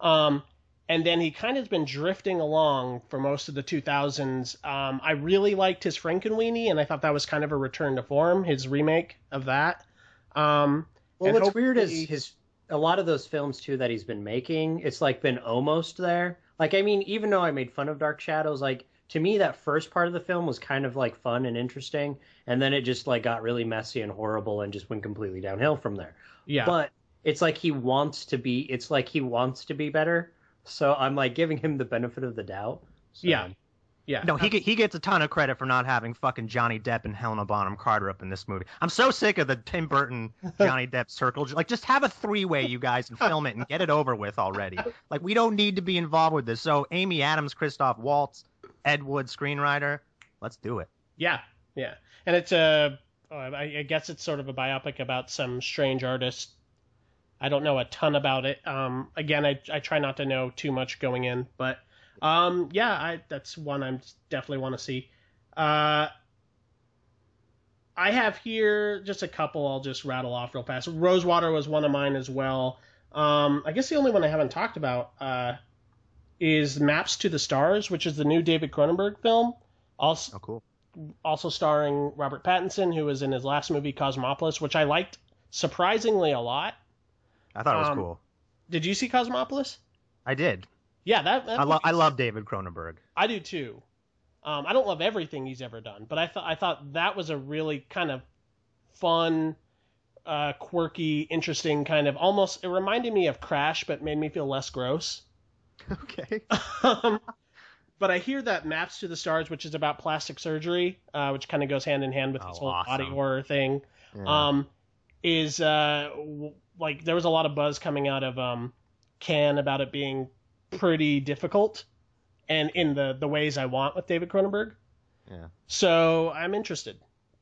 And then he kind of has been drifting along for most of the 2000s. I really liked his Frankenweenie, and I thought that was kind of a return to form, his remake of that. Well, what's weird is a lot of those films, too, that he's been making, it's like been almost there. Like, I mean, even though I made fun of Dark Shadows, like, to me, that first part of the film was kind of like fun and interesting. And then it just like got really messy and horrible and just went completely downhill from there. Yeah. But it's like he wants to be better. So I'm like giving him the benefit of the doubt. So. Yeah. Yeah. No, he gets a ton of credit for not having fucking Johnny Depp and Helena Bonham Carter up in this movie. I'm so sick of the Tim Burton Johnny Depp circle. Like, just have a three-way, you guys, and film it and get it over with already. Like, we don't need to be involved with this. So, Amy Adams, Christoph Waltz, Ed Wood, screenwriter, let's do it. Yeah, yeah. And it's I guess it's sort of a biopic about some strange artist. I don't know a ton about it. Again, I try not to know too much going in, but that's one I definitely want to see. I have here just a couple I'll just rattle off real fast. Rosewater was one of mine as well. I guess the only one I haven't talked about is Maps to the Stars, which is the new David Cronenberg film. Also, cool. Also starring Robert Pattinson, who was in his last movie, Cosmopolis, which I liked surprisingly a lot. I thought it was cool. Did you see Cosmopolis? I did. Yeah, I love David Cronenberg. I do too. I don't love everything he's ever done, but I thought that was a really kind of fun, quirky, interesting kind of almost. It reminded me of Crash, but made me feel less gross. Okay. But I hear that Maps to the Stars, which is about plastic surgery, which kind of goes hand in hand with this whole body horror thing, is like there was a lot of buzz coming out of Cannes about it being pretty difficult, and in the ways I want with David Cronenberg. Yeah. So I'm interested.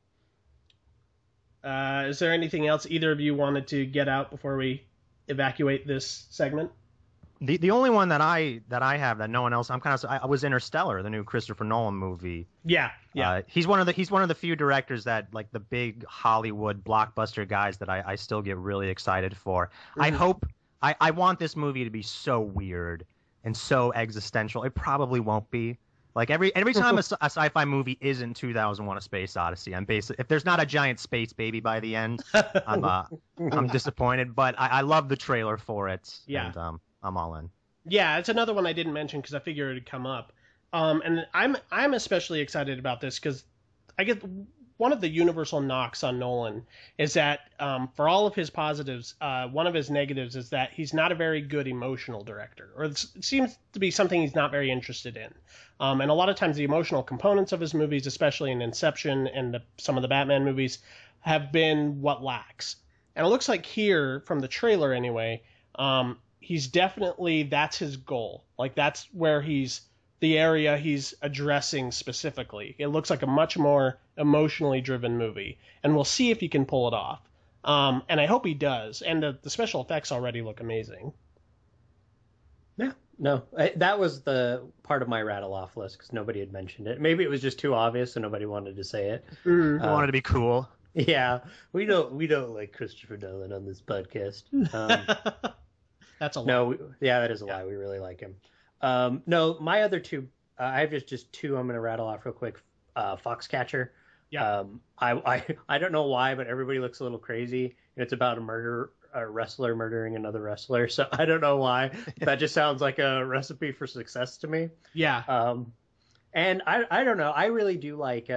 Is there anything else either of you wanted to get out before we evacuate this segment? The only one that I have that no one else I was Interstellar, the new Christopher Nolan movie. Yeah. He's one of the few directors that like the big Hollywood blockbuster guys that I still get really excited for. Mm-hmm. I want this movie to be so weird and so existential. It probably won't be. Like every time a sci-fi movie isn't 2001: A Space Odyssey, I'm basically, if there's not a giant space baby by the end, I'm disappointed. But I love the trailer for it. Yeah. And, I'm all in. Yeah, it's another one I didn't mention because I figured it'd come up. And I'm especially excited about this because I get one of the universal knocks on Nolan is that for all of his positives, one of his negatives is that he's not a very good emotional director, or it seems to be something he's not very interested in. And a lot of times the emotional components of his movies, especially in Inception and some of the Batman movies, have been what lacks. And it looks like here, from the trailer anyway, he's definitely, that's his goal. Like, that's where the area he's addressing specifically. It looks like a much more emotionally driven movie, and we'll see if he can pull it off. And I hope he does. And the special effects already look amazing. Yeah, no, that was the part of my rattle off list because nobody had mentioned it. Maybe it was just too obvious and nobody wanted to say it. I wanted to be cool. Yeah, we don't like Christopher Nolan on this podcast. That's a lie. No, that is a lie. We really like him. No, my other two, I have just two I'm going to rattle off real quick. Foxcatcher. Yeah. I don't know why, but everybody looks a little crazy. And it's about a wrestler murdering another wrestler. So I don't know why. That just sounds like a recipe for success to me. Yeah. And I don't know. I really do like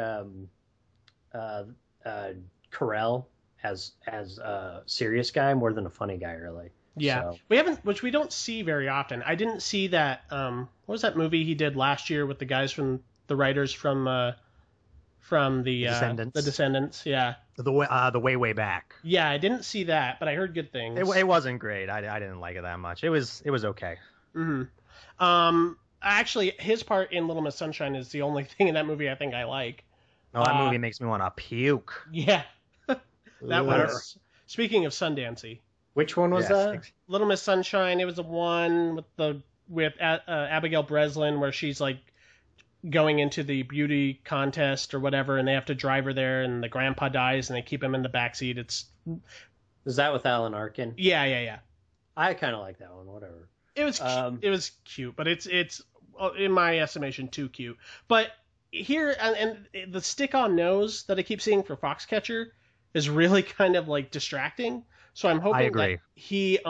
Carell as a serious guy more than a funny guy, really. Yeah, so. which we don't see very often. I didn't see that. What was that movie he did last year with the guys from the writers from the Descendants? The Descendants. Yeah. The way back. Yeah, I didn't see that, but I heard good things. It wasn't great. I didn't like it that much. It was okay. Mm-hmm. Actually, his part in Little Miss Sunshine is the only thing in that movie I think I like. Oh, that movie makes me want to puke. Yeah. That was. Speaking of Sundancey. Which one was that? Little Miss Sunshine. It was the one with Abigail Breslin where she's like going into the beauty contest or whatever, and they have to drive her there, and the grandpa dies, and they keep him in the backseat. Is that with Alan Arkin? Yeah. I kind of like that one. Whatever. It was cute, but it's in my estimation too cute. But here and the stick-on nose that I keep seeing for Foxcatcher is really kind of like distracting. So I'm hoping that he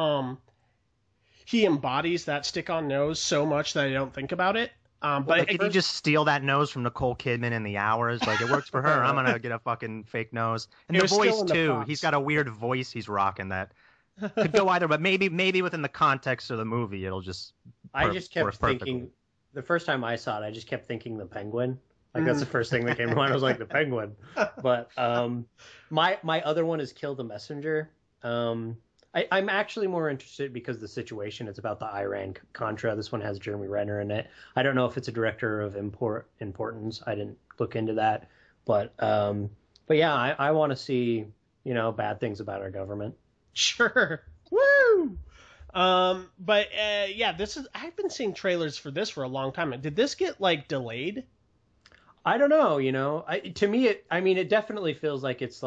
embodies that stick-on nose so much that I don't think about it. But if you just steal that nose from Nicole Kidman in The Hours, like it works for her, I'm gonna get a fucking fake nose. And the voice too. He's got a weird voice he's rocking that could go either, but maybe within the context of the movie, it'll just. I just kept thinking the first time I saw it, I just kept thinking the Penguin. Like that's the first thing that came to mind. I was like the Penguin. But my other one is Kill the Messenger. I'm actually more interested because the situation, it's about the Iran-Contra. This one has Jeremy Renner in it. I don't know if it's a director of importance. I didn't look into that. But yeah, I want to see, bad things about our government. Sure. Woo! But yeah, I've been seeing trailers for this for a long time. Did this get delayed? I don't know, to me, it definitely feels like it's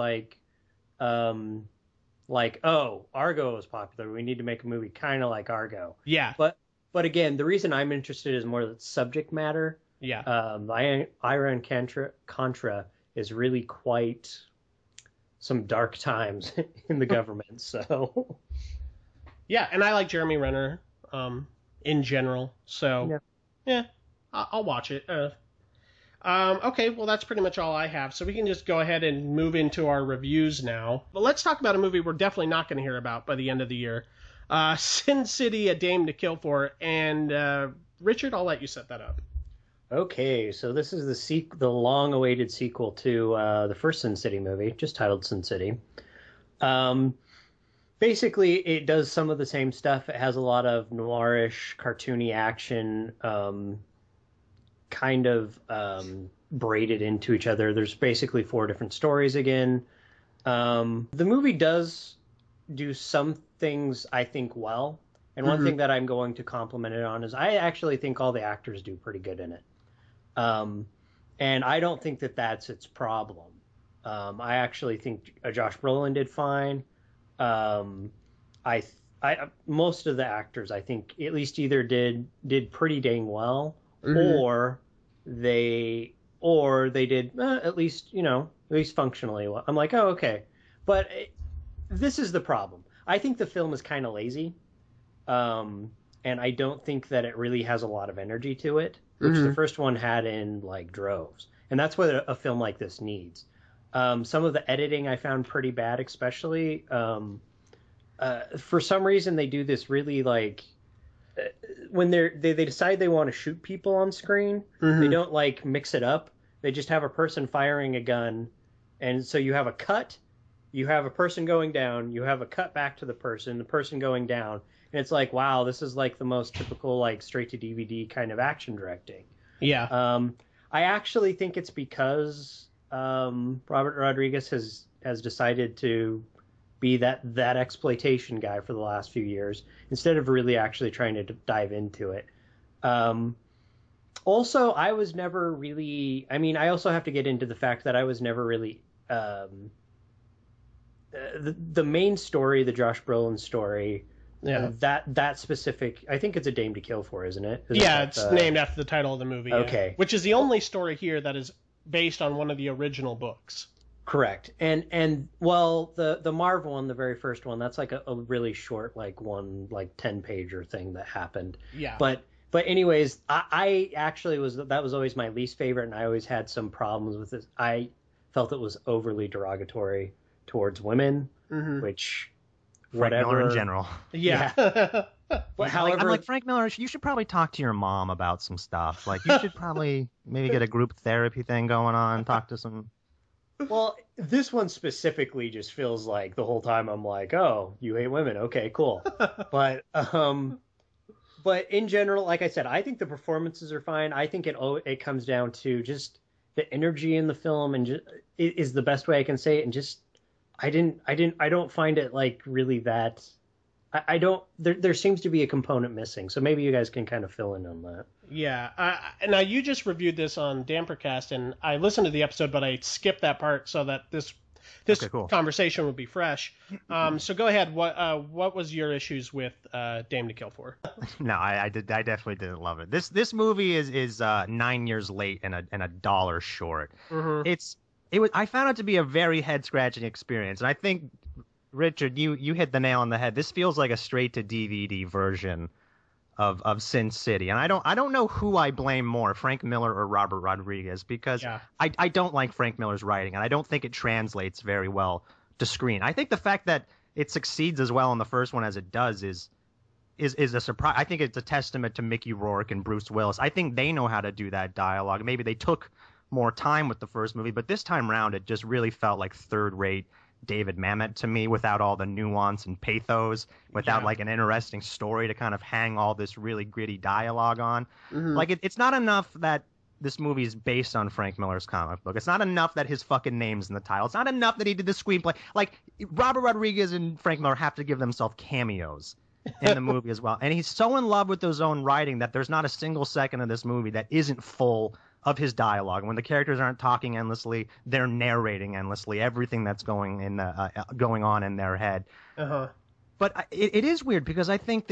Argo is popular. We need to make a movie kind of like Argo. Yeah. But again, the reason I'm interested is more the subject matter. Yeah. Iran-Contra is really quite some dark times in the government. So. Yeah, and I like Jeremy Renner in general. So, yeah I'll watch it. Okay, well, that's pretty much all I have. So we can just go ahead and move into our reviews now. But let's talk about a movie we're definitely not going to hear about by the end of the year. Sin City, A Dame to Kill For. And Richard, I'll let you set that up. Okay, so this is the long-awaited sequel to the first Sin City movie, just titled Sin City. Basically, it does some of the same stuff. It has a lot of noirish, cartoony action, kind of braided into each other. There's basically 4 different stories again. The movie does do some things I think well, and one thing that I'm going to compliment it on is I actually think all the actors do pretty good in it. And I don't think that that's its problem. I actually think Josh Brolin did fine. Most of the actors I think at least either did pretty dang well, or they did at least functionally well. I'm like, oh, okay. But this is the problem. I think the film is kind of lazy, and I don't think that it really has a lot of energy to it, which the first one had in droves, and that's what a film like this needs. Some of the editing I found pretty bad, especially. For some reason, they do this really like when they decide they want to shoot people on screen. They don't like mix it up. They just have a person firing a gun, and so you have a cut, you have a person going down, you have a cut back to the person going down, and it's like, wow, this is like the most typical like straight to DVD kind of action directing. Yeah. I actually think it's because Robert Rodriguez has decided to be that exploitation guy for the last few years instead of really actually trying to dive into it. Also, I was never really. I mean, I also have to get into the fact that I was never really the main story, the Josh Brolin story. Yeah. That specific. I think it's A Dame to Kill For, isn't it? It's named after the title of the movie. Okay. Yeah. Which is the only story here that is based on one of the original books. Correct. And well, the Marv one, the very first one, that's like a really short, like 10-pager thing that happened. Yeah. But anyways, I actually that was always my least favorite, and I always had some problems with it. I felt it was overly derogatory towards women, which Frank Miller in general. Yeah. But however, I'm like, Frank Miller, you should probably talk to your mom about some stuff. Like, you should probably maybe get a group therapy thing going on, talk to some... Well, this one specifically just feels like the whole time I'm like, oh, you hate women. Okay, cool. But in general, like I said, I think the performances are fine. I think it comes down to just the energy in the film, and just it is the best way I can say it. And just I don't find it like really that. I don't. There seems to be a component missing. So maybe you guys can kind of fill in on that. Yeah. Now you just reviewed this on Dampercast, and I listened to the episode, but I skipped that part so that this okay, cool. Conversation would be fresh. So go ahead. What was your issues with Dame to Kill For? No, I definitely didn't love it. This movie is 9 years late and a dollar short. Mm-hmm. I found it to be a very head scratching experience, and I think Richard, you hit the nail on the head. This feels like a straight to DVD version of Sin City, and I don't know who I blame more, Frank Miller or Robert Rodriguez, because I don't like Frank Miller's writing, and I don't think it translates very well to screen. I think the fact that it succeeds as well in the first one as it does is a surprise. I think it's a testament to Mickey Rourke and Bruce Willis. I think they know how to do that dialogue. Maybe they took more time with the first movie, but this time around it just really felt like third-rate David Mamet to me, without all the nuance and pathos, without like an interesting story to kind of hang all this really gritty dialogue on. Mm-hmm. Like it's not enough that this movie is based on Frank Miller's comic book. It's not enough that his fucking name's in the title. It's not enough that he did the screenplay. Like Robert Rodriguez and Frank Miller have to give themselves cameos in the movie as well. And he's so in love with his own writing that there's not a single second of this movie that isn't full of his dialogue. When the characters aren't talking endlessly, they're narrating endlessly everything that's going on in their head. Uh-huh. But it is weird because I think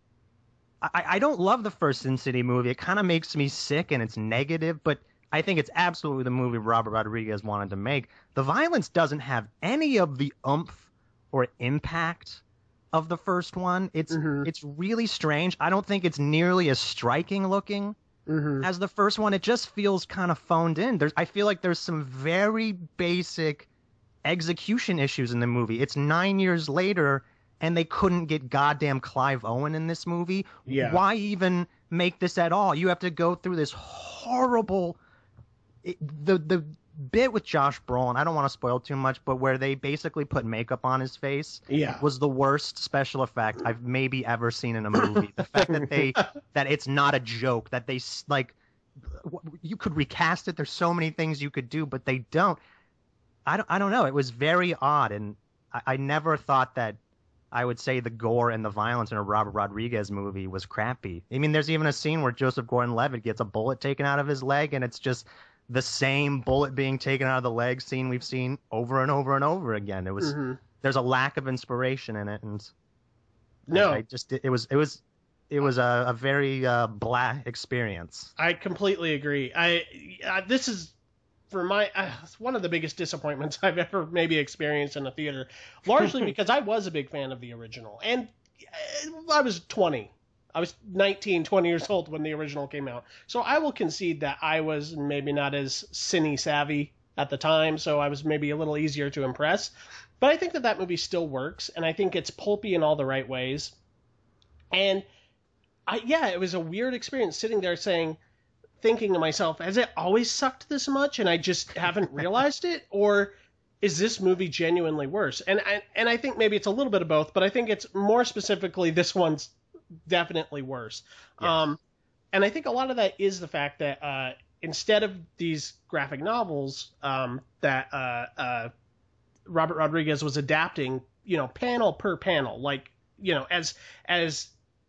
I don't love the first Sin City movie. It kind of makes me sick and it's negative, but I think it's absolutely the movie Robert Rodriguez wanted to make. The violence doesn't have any of the oomph or impact of the first one. It's really strange. I don't think it's nearly as striking looking as the first one. It just feels kind of phoned in. I feel like there's some very basic execution issues in the movie. It's 9 years later, and they couldn't get goddamn Clive Owen in this movie. Yeah. Why even make this at all? You have to go through this horrible... The bit with Josh Brolin, I don't want to spoil too much, but where they basically put makeup on his face was the worst special effect I've maybe ever seen in a movie. The fact that it's not a joke, that they like, you could recast it. There's so many things you could do, but they don't. I don't know. It was very odd, and I never thought that I would say the gore and the violence in a Robert Rodriguez movie was crappy. I mean, there's even a scene where Joseph Gordon-Levitt gets a bullet taken out of his leg, and it's just the same bullet being taken out of the leg scene we've seen over and over and over again. It was there's a lack of inspiration in it, and it was a very blah experience. I completely agree. This is for it's one of the biggest disappointments I've ever maybe experienced in a theater, largely because I was a big fan of the original, and I was 20. I was 19, 20 years old when the original came out. So I will concede that I was maybe not as cine savvy at the time, so I was maybe a little easier to impress. But I think that movie still works, and I think it's pulpy in all the right ways. And it was a weird experience sitting there thinking to myself, has it always sucked this much and I just haven't realized it? Or is this movie genuinely worse? And I think maybe it's a little bit of both, but I think it's more specifically this one's definitely worse. Yes. And I think a lot of that is the fact that instead of these graphic novels that Robert Rodriguez was adapting, panel per panel, like, as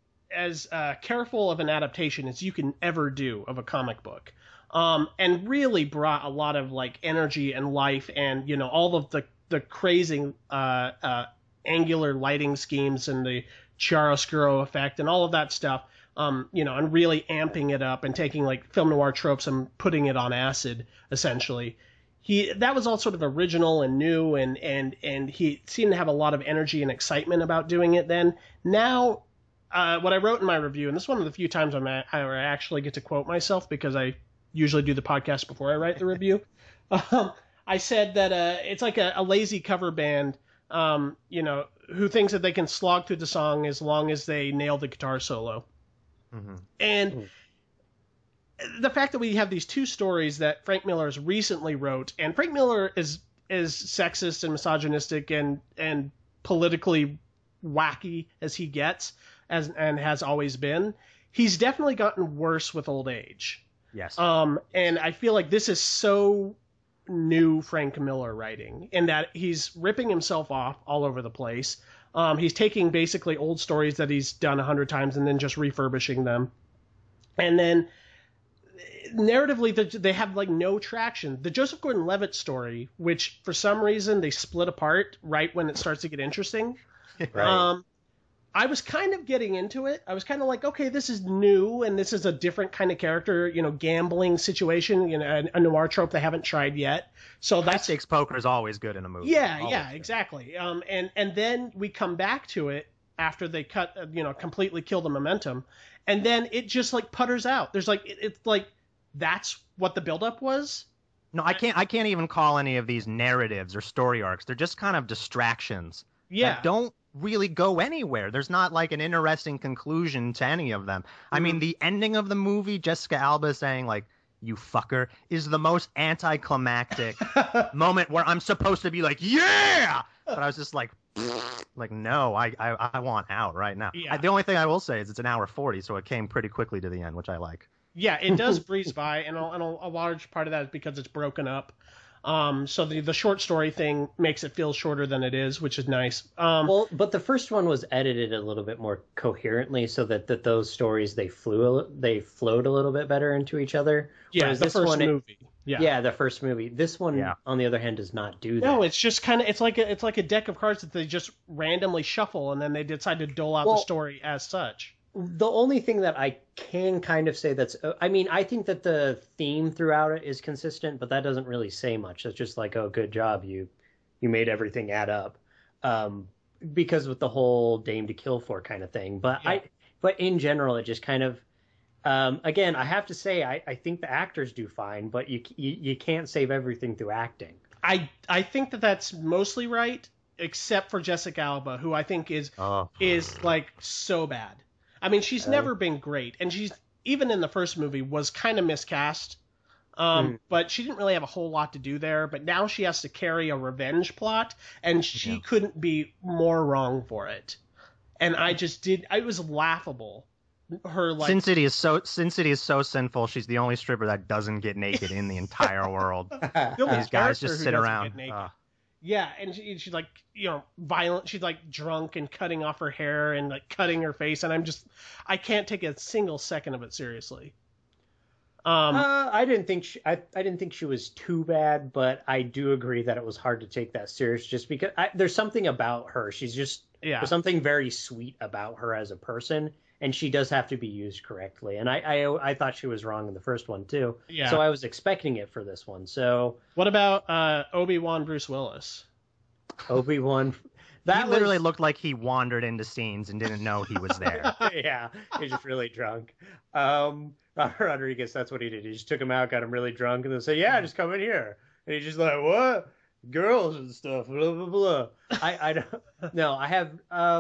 careful of an adaptation as you can ever do of a comic book, and really brought a lot of like energy and life and all of the crazy angular lighting schemes and the chiaroscuro effect and all of that stuff, and really amping it up and taking like film noir tropes and putting it on acid essentially. That was all sort of original and new, and he seemed to have a lot of energy and excitement about doing it then. Now, what I wrote in my review, and this is one of the few times I actually get to quote myself because I usually do the podcast before I write the review. I said that it's like a lazy cover band, who thinks that they can slog through the song as long as they nail the guitar solo. Mm-hmm. And the fact that we have these two stories that Frank Miller has recently wrote, and Frank Miller is sexist and misogynistic and politically wacky as he gets, and has always been. He's definitely gotten worse with old age. Yes. And I feel like this is so new Frank Miller writing, in that he's ripping himself off all over the place. He's taking basically old stories that he's done 100 times and then just refurbishing them. And then narratively, they have like no traction. The Joseph Gordon-Levitt story, which for some reason they split apart right when it starts to get interesting. Right. I was kind of getting into it. I was kind of like, okay, this is new, and this is a different kind of character, gambling situation, a noir trope they haven't tried yet. So that's high-stakes poker is always good in a movie. Yeah, exactly. And then we come back to it after they completely kill the momentum, and then it just like putters out. There's like it's like that's what the buildup was. No, I can't even call any of these narratives or story arcs. They're just kind of distractions. Yeah. That don't really go anywhere. There's not like an interesting conclusion to any of them. I mean, the ending of the movie, Jessica Alba saying like, "You fucker," is the most anticlimactic moment where I'm supposed to be like, "Yeah!" But I was just like no, I want out right now. Yeah. The only thing I will say is it's an hour 40, so it came pretty quickly to the end, which I like. Yeah, it does breeze by, and a large part of that is because it's broken up. So the short story thing makes it feel shorter than it is, which is nice. But the first one was edited a little bit more coherently, so that those stories they flowed a little bit better into each other. Yeah, whereas the this first one, movie. Yeah, the first movie. This one, on the other hand, does not do that. No, it's just kind of it's like a deck of cards that they just randomly shuffle, and then they decide to dole out the story as such. The only thing that I can kind of say I think that the theme throughout it is consistent, but that doesn't really say much. It's just like, oh, good job, you made everything add up, because with the whole Dame to Kill For kind of thing. But but in general, it just kind of, again, I have to say, I think the actors do fine, but you can't save everything through acting. I think that's mostly right, except for Jessica Alba, who I think is like so bad. I mean, she's never been great, and she's even in the first movie was kind of miscast. But she didn't really have a whole lot to do there. But now she has to carry a revenge plot, and she couldn't be more wrong for it. And it was laughable. Her like Sin City is so sinful. She's the only stripper that doesn't get naked in the entire world. These guys just sit around. Yeah, and she's like, violent. She's like drunk and cutting off her hair and like cutting her face, and I can't take a single second of it seriously. I didn't think she was too bad, but I do agree that it was hard to take that serious, just because there's something about her. She's just there's something very sweet about her as a person, and she does have to be used correctly. And I thought she was wrong in the first one too. Yeah. So I was expecting it for this one. So what about Obi-Wan Bruce Willis? Obi-Wan. He literally looked like he wandered into scenes and didn't know he was there. Yeah, he's just really drunk. Robert Rodriguez, that's what he did. He just took him out, got him really drunk, and then said, "Yeah, just come in here." And he's just like, what? Girls and stuff, blah, blah, blah. I don't, no, I have,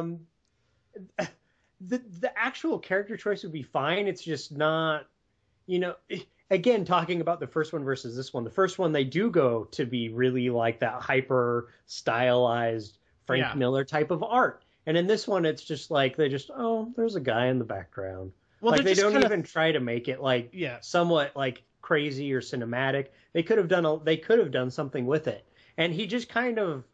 the actual character choice would be fine. It's just not, you know, again, talking about the first one versus this one, the first one, they do go to be really like that hyper stylized Frank Miller type of art. And in this one, it's just like, there's a guy in the background. Well, like they don't even try to make it like somewhat like crazy or cinematic. They could have done something with it. And he just kind of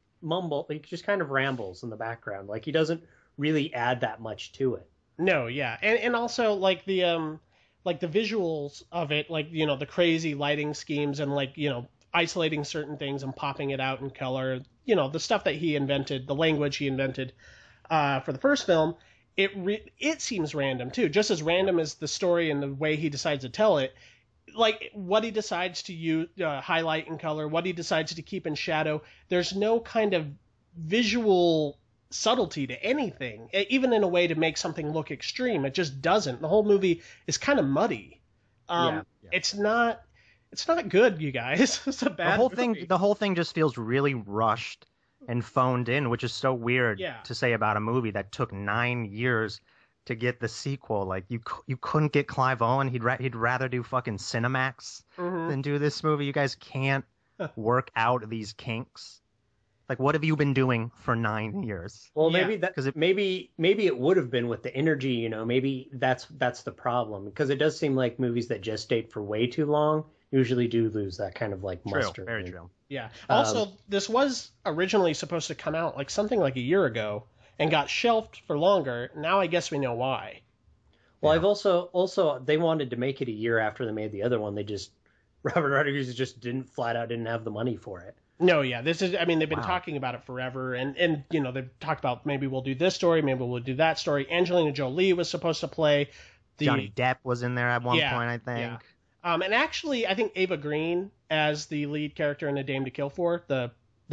rambles in the background. Like he doesn't really add that much to it. No, yeah. And also like the visuals of it, like, you know, the crazy lighting schemes and like, you know, isolating certain things and popping it out in color, you know, the stuff that he invented, the language he invented for the first film, it seems random too, just as random as the story and the way he decides to tell it. Like what he decides to use, highlight in color, what he decides to keep in shadow. There's no kind of visual subtlety to anything, even in a way to make something look extreme. It just doesn't. The whole movie is kind of muddy. It's not good, you guys. It's a bad movie. The whole thing just feels really rushed and phoned in, which is so weird to say about a movie that took 9 years to get the sequel. Like you couldn't get Clive Owen. He'd rather do fucking Cinemax than do this movie. You guys can't work out these kinks. Like, what have you been doing for 9 years? Well, maybe it would have been with the energy. You know, maybe that's the problem, because it does seem like movies that gestate for way too long usually do lose that kind of like muster. Very true. Yeah. Also, this was originally supposed to come out like something like a year ago and got shelved for longer. Now I guess we know why. Well, I've also they wanted to make it a year after they made the other one. Robert Rodriguez just didn't have the money for it. No, yeah, they've been talking about it forever, and you know, they've talked about maybe we'll do this story, maybe we'll do that story. Angelina Jolie was supposed to play. Johnny Depp was in there at one point, I think. Yeah. And actually, I think Ava Green as the lead character in A Dame to Kill For, the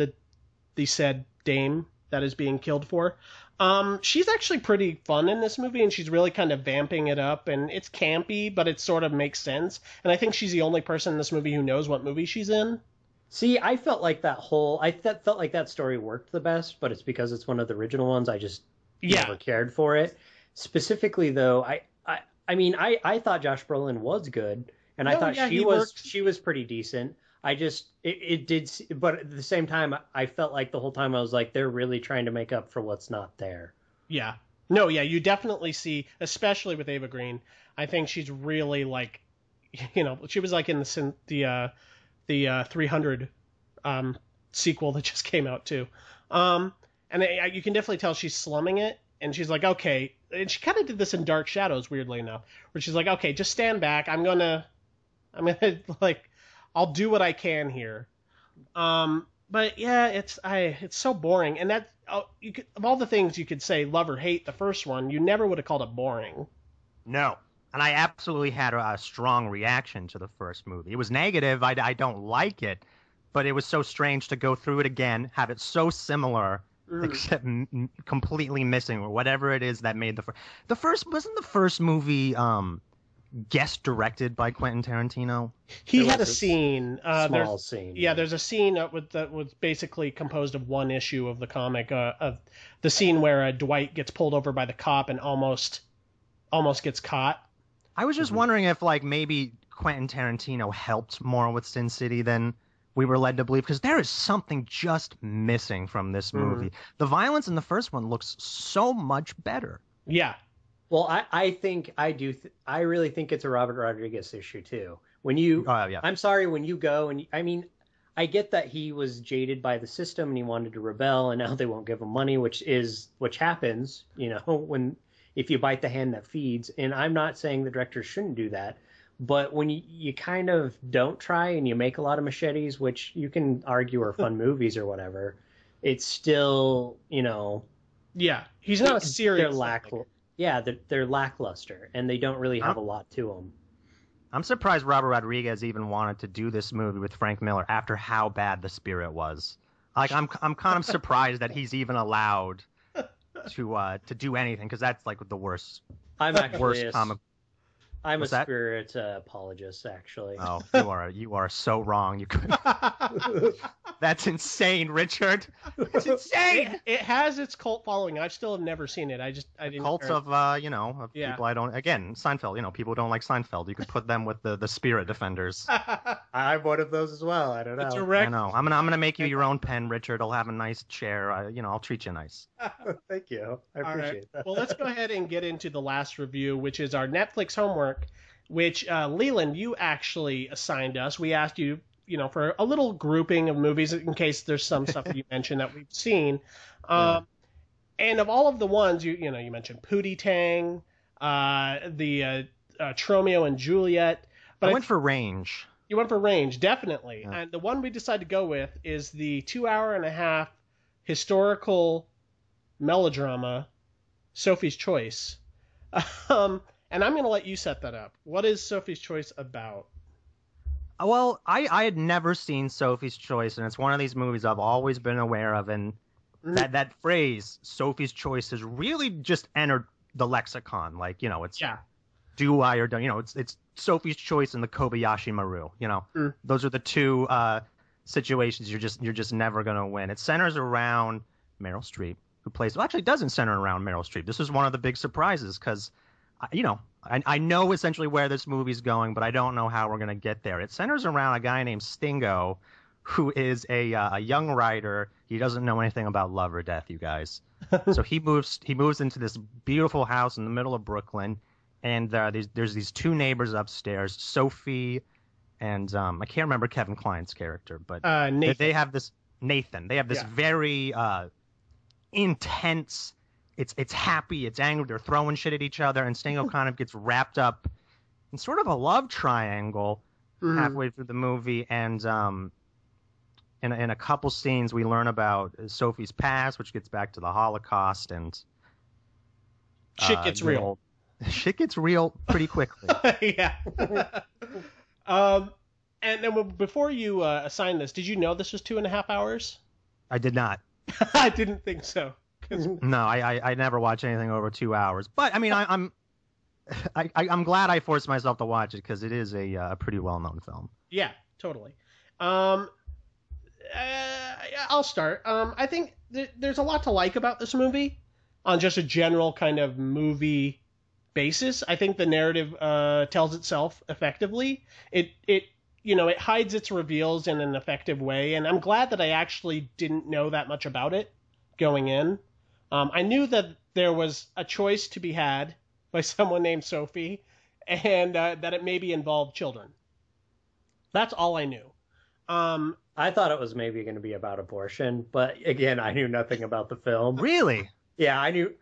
said dame that is being killed for. She's actually pretty fun in this movie, and she's really kind of vamping it up, and it's campy, but it sort of makes sense. And I think she's the only person in this movie who knows what movie she's in. See, I felt like that story worked the best, but it's because it's one of the original ones. I just never cared for it. Specifically, though, I thought Josh Brolin was good, and I thought she was pretty decent. It did, but at the same time, I felt like the whole time I was like, they're really trying to make up for what's not there. Yeah. No, yeah, you definitely see, especially with Ava Green, I think she's really like, you know, she was like in the 300 sequel that just came out too. And you can definitely tell she's slumming it, and she's like, okay, and she kind of did this in Dark Shadows, weirdly enough, where she's like, okay, just stand back. I'm gonna like, I'll do what I can here. But yeah, it's so boring, and that of all the things you could say, love or hate the first one, you never would have called it boring. No. And I absolutely had a strong reaction to the first movie. It was negative. I don't like it, but it was so strange to go through it again, have it so similar, except completely missing or whatever it is that made the first. Wasn't the first movie guest directed by Quentin Tarantino? He had a scene, small scene. Yeah, there's a scene that was basically composed of one issue of the comic, of the scene where Dwight gets pulled over by the cop and almost gets caught. I was just wondering if, like, maybe Quentin Tarantino helped more with Sin City than we were led to believe, because there is something just missing from this movie. The violence in the first one looks so much better. Yeah. Well, I really think it's a Robert Rodriguez issue too. I'm sorry, when you go and I get that he was jaded by the system and he wanted to rebel, and now they won't give him money, which happens, you know, if you bite the hand that feeds. And I'm not saying the directors shouldn't do that, but when you kind of don't try and you make a lot of machetes, which you can argue are fun movies or whatever, it's still, you know. Yeah, he's not a serious. They're lackluster, and they don't really have a lot to them. I'm surprised Robert Rodriguez even wanted to do this movie with Frank Miller after how bad The Spirit was. Like, I'm kind of surprised that he's even allowed to do anything, because that's like the worst. I'm actually comic. I'm What's a that? spirit apologist, actually. Oh, you are so wrong. You could. That's insane, Richard. It's insane. It has its cult following. I still have never seen it. I didn't. Cults of of Yeah. people I don't. Again, Seinfeld. People who don't like Seinfeld. You could put them with the spirit defenders. I'm one of those as well. I don't know. I know. I'm gonna make you your own pen, Richard. I'll have a nice chair. I'll treat you nice. Thank you. I All appreciate right. that. Well, let's go ahead and get into the last review, which is our Netflix homework, which Leland, you actually assigned us. We asked you, for a little grouping of movies in case there's some stuff that you mentioned that we've seen. And of all of the ones, you mentioned Pootie Tang, the Tromeo and Juliet. But I went for Range. You went for Range, definitely. Yeah. And the one we decided to go with is the 2.5-hour historical melodrama, Sophie's Choice. And I'm going to let you set that up. What is Sophie's Choice about? Well, I had never seen Sophie's Choice, and it's one of these movies I've always been aware of, and that phrase, Sophie's Choice, has really just entered the lexicon. Like, it's do I or don't. It's Sophie's Choice and the Kobayashi Maru. Those are the two situations you're just never gonna win. It centers around Meryl Streep, who plays. Well, actually, it doesn't center around Meryl Streep. This is one of the big surprises because, I know essentially where this movie's going, but I don't know how we're gonna get there. It centers around a guy named Stingo, who is a young writer. He doesn't know anything about love or death, you guys. So he moves into this beautiful house in the middle of Brooklyn. And there's these two neighbors upstairs, Sophie and I can't remember Kevin Kline's character, but Nathan. they have this Nathan. They have this very intense. It's happy, it's angry. They're throwing shit at each other, and Stingo kind of gets wrapped up in sort of a love triangle halfway through the movie. And in a couple scenes, we learn about Sophie's past, which gets back to the Holocaust, and shit gets real. Shit gets real pretty quickly. Yeah. And then before you assigned this, did you know this was 2.5 hours? I did not. I didn't think so. No, I never watch anything over 2 hours. But I mean, I'm glad I forced myself to watch it because it is a pretty well-known film. Yeah, totally. I'll start. I think there's a lot to like about this movie on just a general kind of movie basis. I think the narrative tells itself effectively. It hides its reveals in an effective way, and I'm glad that I actually didn't know that much about it going in. I knew that there was a choice to be had by someone named Sophie, and that it maybe involved children. That's all I knew. I thought it was maybe going to be about abortion, but again, I knew nothing about the film. Really? Yeah, I knew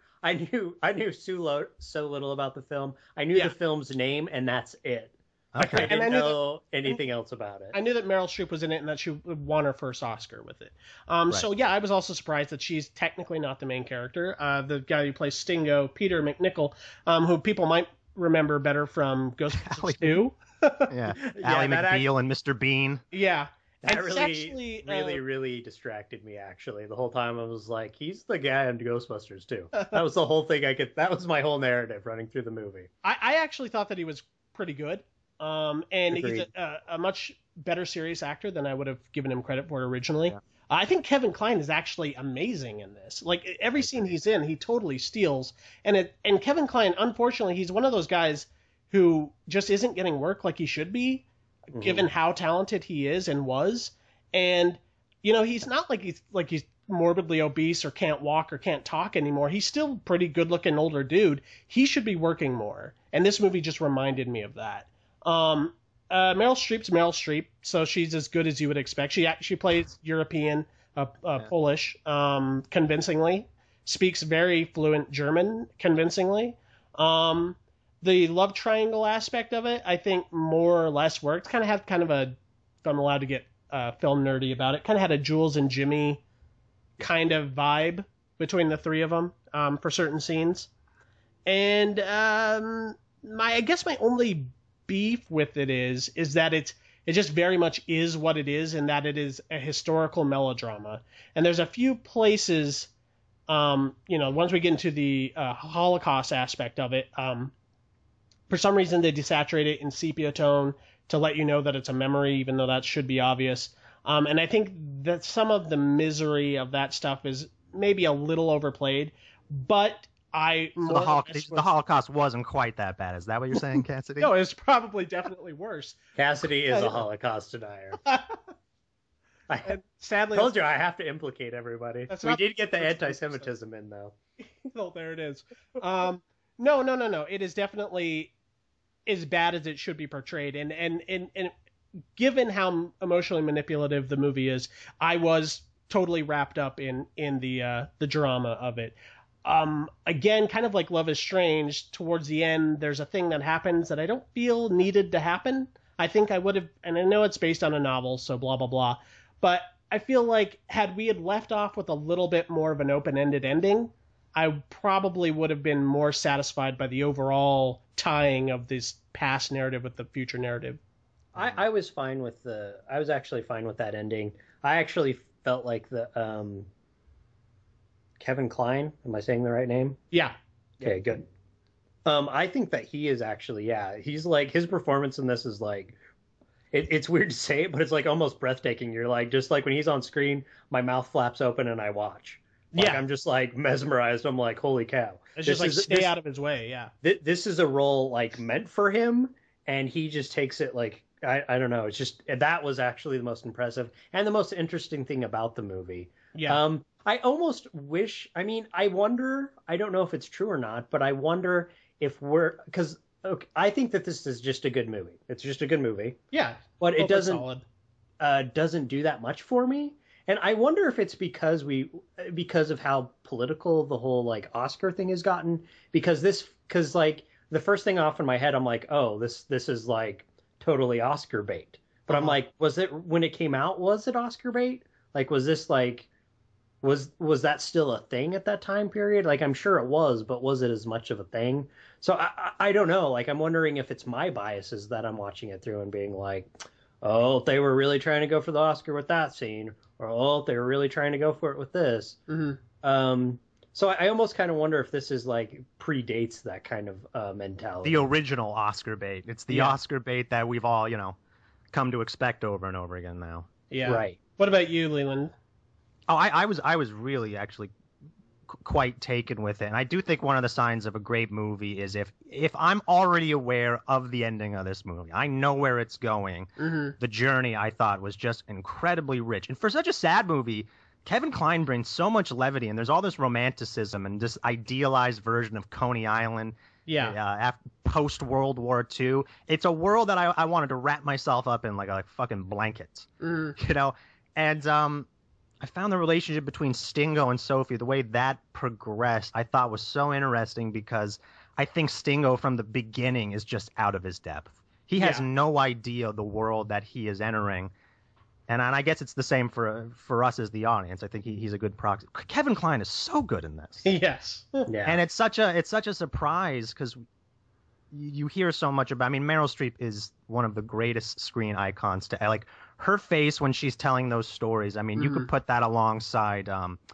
so little about the film. I knew the film's name, and that's it. Okay. I didn't know anything else about it. I knew that Meryl Streep was in it and that she won her first Oscar with it. So yeah, I was also surprised that she's technically not the main character. The guy who plays Stingo, Peter McNichol, who people might remember better from Ghostbusters 2. Yeah, Ally McBeal and Mr. Bean. Yeah. That and really distracted me, actually. The whole time I was like, he's the guy in Ghostbusters 2. That was the whole thing that was my whole narrative running through the movie. I actually thought that he was pretty good. And Agreed. he's a much better serious actor than I would have given him credit for originally. Yeah. I think Kevin Kline is actually amazing in this. Like every scene he's in, he totally steals. And Kevin Kline, unfortunately, he's one of those guys who just isn't getting work like he should be, given how talented he is and was. And he's not like he's morbidly obese or can't walk or can't talk anymore. He's still a pretty good looking older dude. He should be working more. And this movie just reminded me of that. Meryl Streep's Meryl Streep, so she's as good as you would expect. She plays European, Polish, convincingly. Speaks very fluent German, convincingly. The love triangle aspect of it, I think, more or less worked. Kind of had if I'm allowed to get film nerdy about it, kind of had a Jules and Jimmy kind of vibe between the three of them for certain scenes. And I guess my only beef with it is that it just very much is what it is, and that it is a historical melodrama. And there's a few places, once we get into the Holocaust aspect of it, For some reason, they desaturate it in sepia tone to let you know that it's a memory, even though that should be obvious. And I think that some of the misery of that stuff is maybe a little overplayed, but So the Holocaust wasn't quite that bad. Is that what you're saying, Cassidy? No, it's probably definitely worse. Cassidy is a Holocaust denier. And sadly, I told you I have to implicate everybody. We did get the anti-Semitism in, though. Oh, there it is. No. It is definitely as bad as it should be portrayed. And given how emotionally manipulative the movie is, I was totally wrapped up in the drama of it. Again, kind of like Love is Strange, towards the end, there's a thing that happens that I don't feel needed to happen. I think I would have, and I know it's based on a novel, so blah, blah, blah. But I feel like had we had left off with a little bit more of an open-ended ending, I probably would have been more satisfied by the overall tying of this past narrative with the future narrative. I was actually fine with that ending. I actually felt like the Kevin Kline, am I saying the right name? Yeah. Okay, good. I think that he is actually, he's like, his performance in this is like, it's weird to say it, but it's like almost breathtaking. You're like, just like when he's on screen, my mouth flaps open and I watch. Like, I'm just like mesmerized. I'm like, holy cow. It's just like stay out of his way, yeah. This is a role like meant for him, and he just takes it like, I don't know. It's just, that was actually the most impressive and the most interesting thing about the movie. Yeah. I almost wish, I wonder, I don't know if it's true or not, but I wonder if because I think that this is just a good movie. It's just a good movie. Yeah. But it doesn't do that much for me. And I wonder if it's because of how political the whole like Oscar thing has gotten, because like the first thing off in my head, I'm like, oh, this is like totally Oscar bait. But I'm like, was it, when it came out, was it Oscar bait? Like, was this like, was that still a thing at that time period? Like, I'm sure it was, but was it as much of a thing? So I don't know. Like, I'm wondering if it's my biases that I'm watching it through and being like, oh, they were really trying to go for the Oscar with that scene, or oh, they were really trying to go for it with this. Mm-hmm. So I almost kind of wonder if this is like predates that kind of mentality. The original Oscar bait. It's the Oscar bait that we've all, come to expect over and over again now. Yeah. Right. What about you, Leland? Oh, I was really actually quite taken with it. And I do think one of the signs of a great movie is if I'm already aware of the ending of this movie, I know where it's going. Mm-hmm. The journey, I thought, was just incredibly rich. And for such a sad movie, Kevin Kline brings so much levity, and there's all this romanticism and this idealized version of Coney Island. Yeah. Post World War II. It's a world that I wanted to wrap myself up in like a fucking blanket. Mm-hmm. And I found the relationship between Stingo and Sophie, the way that progressed, I thought was so interesting, because I think Stingo from the beginning is just out of his depth. He has no idea the world that he is entering. And I guess it's the same for us as the audience. I think he's a good proxy. Kevin Kline is so good in this. Yes. Yeah. And it's such a surprise, because you hear so much about. Meryl Streep is one of the greatest screen icons to like her face when she's telling those stories. You could put that alongside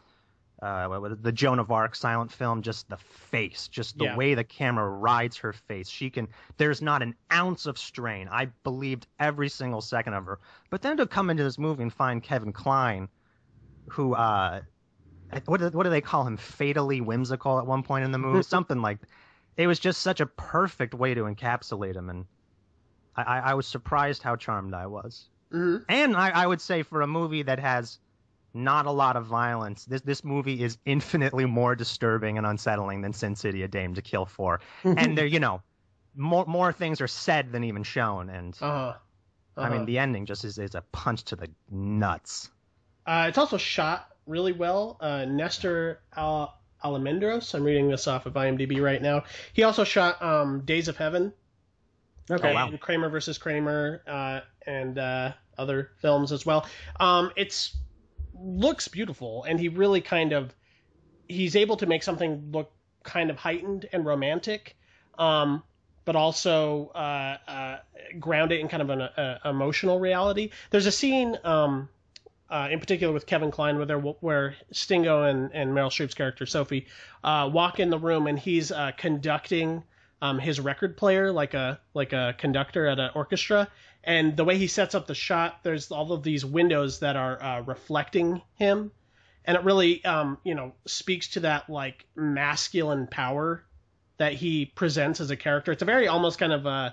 the Joan of Arc silent film. Just the face, just the way the camera rides her face. There's not an ounce of strain. I believed every single second of her. But then to come into this movie and find Kevin Kline, who what do they call him? Fatally whimsical at one point in the movie, something like. It was just such a perfect way to encapsulate him, and I was surprised how charmed I was. Mm-hmm. And I would say for a movie that has not a lot of violence, this movie is infinitely more disturbing and unsettling than Sin City: A Dame to Kill For. And there, more things are said than even shown, and the ending just is a punch to the nuts. It's also shot really well. Nestor Almendros. I'm reading this off of IMDb right now. He also shot Days of Heaven. Okay. And Kramer versus Kramer, and other films as well. It's looks beautiful, and he really he's able to make something look kind of heightened and romantic, but also ground it in kind of an emotional reality. There's a scene in particular with Kevin Kline where Stingo and Meryl Streep's character Sophie walk in the room, and he's conducting his record player like a conductor at an orchestra, and the way he sets up the shot, there's all of these windows that are reflecting him, and it really speaks to that like masculine power that he presents as a character. It's a very almost kind of a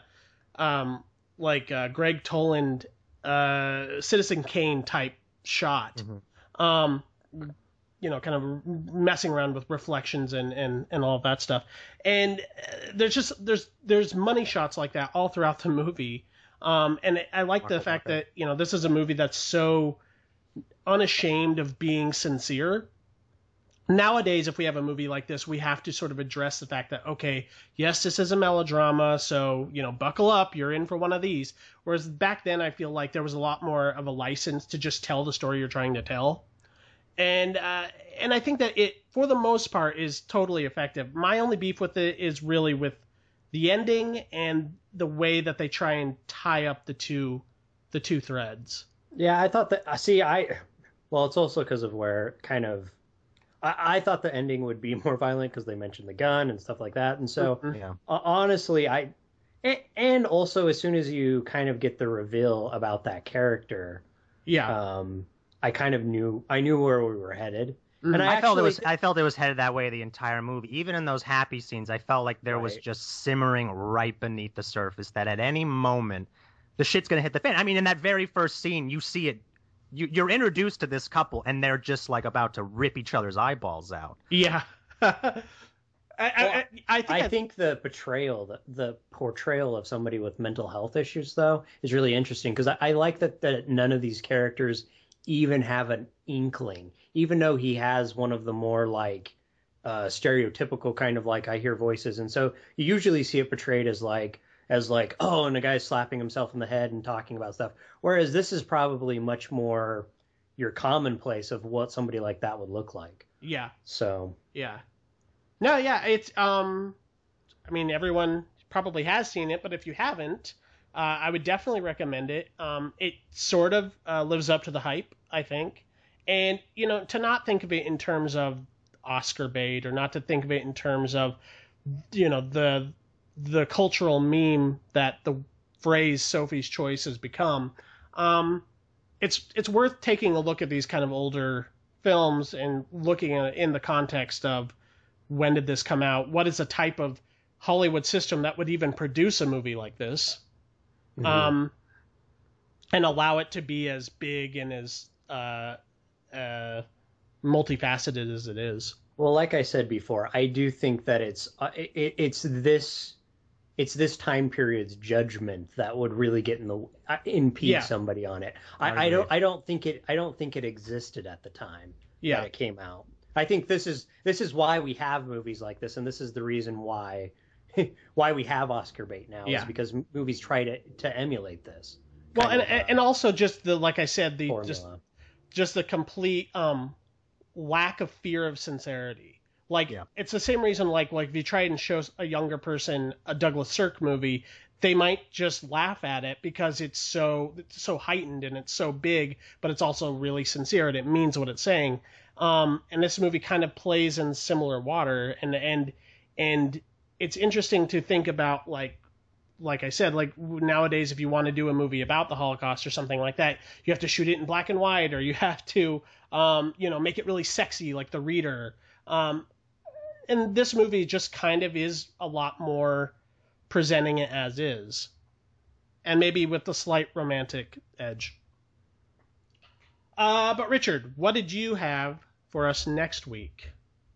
Greg Toland, Citizen Kane type shot. Mm-hmm. Kind of messing around with reflections and all of that stuff. And there's money shots like that all throughout the movie. And I like the fact that, this is a movie that's so unashamed of being sincere. Nowadays, if we have a movie like this, we have to sort of address the fact that, okay, yes, this is a melodrama, so, buckle up, you're in for one of these. Whereas back then, I feel like there was a lot more of a license to just tell the story you're trying to tell. And I think that it, for the most part, is totally effective. My only beef with it is really with the ending and the way that they try and tie up the two threads. Yeah, I thought that. Well, it's also because of where kind of. I thought the ending would be more violent because they mentioned the gun and stuff like that, and so honestly, and also as soon as you kind of get the reveal about that character, I kind of knew where we were headed. And I felt it was headed that way the entire movie. Even in those happy scenes, I felt like there was just simmering right beneath the surface that at any moment the shit's gonna hit the fan. I mean, in that very first scene, you see it. You're introduced to this couple, and they're just like about to rip each other's eyeballs out. Yeah. I think the portrayal of somebody with mental health issues, though, is really interesting because I like that none of these characters even have an inkling, even though he has one of the more like stereotypical kind of like I hear voices, and so you usually see it portrayed as like oh, and the guy's slapping himself in the head and talking about stuff, whereas this is probably much more your commonplace of what somebody like that would look like. Yeah. So yeah. No, yeah, it's I mean, everyone probably has seen it, but if you haven't, I would definitely recommend it. It sort of lives up to the hype, I think. And, to not think of it in terms of Oscar bait or not to think of it in terms of, the cultural meme that the phrase Sophie's Choice has become, it's worth taking a look at these kind of older films and looking at it in the context of when did this come out? What is the type of Hollywood system that would even produce a movie like this? Mm-hmm. And allow it to be as big and as multifaceted as it is. Well, like I said before, I do think that it's this time period's judgment that would really get impede somebody on it. I don't think it existed at the time that it came out. I think this is why we have movies like this, and this is the reason why we have Oscar bait now is because movies try to emulate this. Well, and also just the, like I said, the just the complete lack of fear of sincerity. Like, it's the same reason, like if you try and show a younger person a Douglas Sirk movie, they might just laugh at it because it's so heightened and it's so big, but it's also really sincere and it means what it's saying. And this movie kind of plays in similar water, and it's interesting to think about, like I said, like nowadays, if you want to do a movie about the Holocaust or something like that, you have to shoot it in black and white, or you have to, make it really sexy, like The Reader. And this movie just kind of is a lot more presenting it as is, and maybe with a slight romantic edge. But Richard, what did you have for us next week?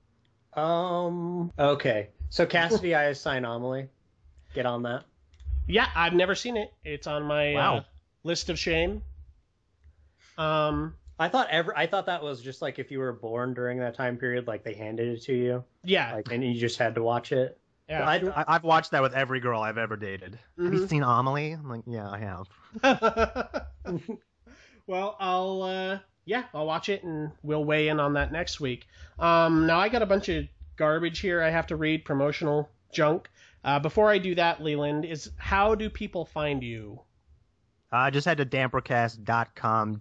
Okay. So Cassidy, I assign Amelie. Get on that. Yeah, I've never seen it. It's on my list of shame. I thought that was just like if you were born during that time period, like they handed it to you. Yeah. Like, and you just had to watch it. Yeah. I've watched that with every girl I've ever dated. Mm-hmm. Have you seen Amelie? I'm like, yeah, I have. Well, I'll watch it and we'll weigh in on that next week. Now I got a bunch of garbage here I have to read, promotional junk. Before I do that, Leland, how do people find you? Just head to dampercast.com,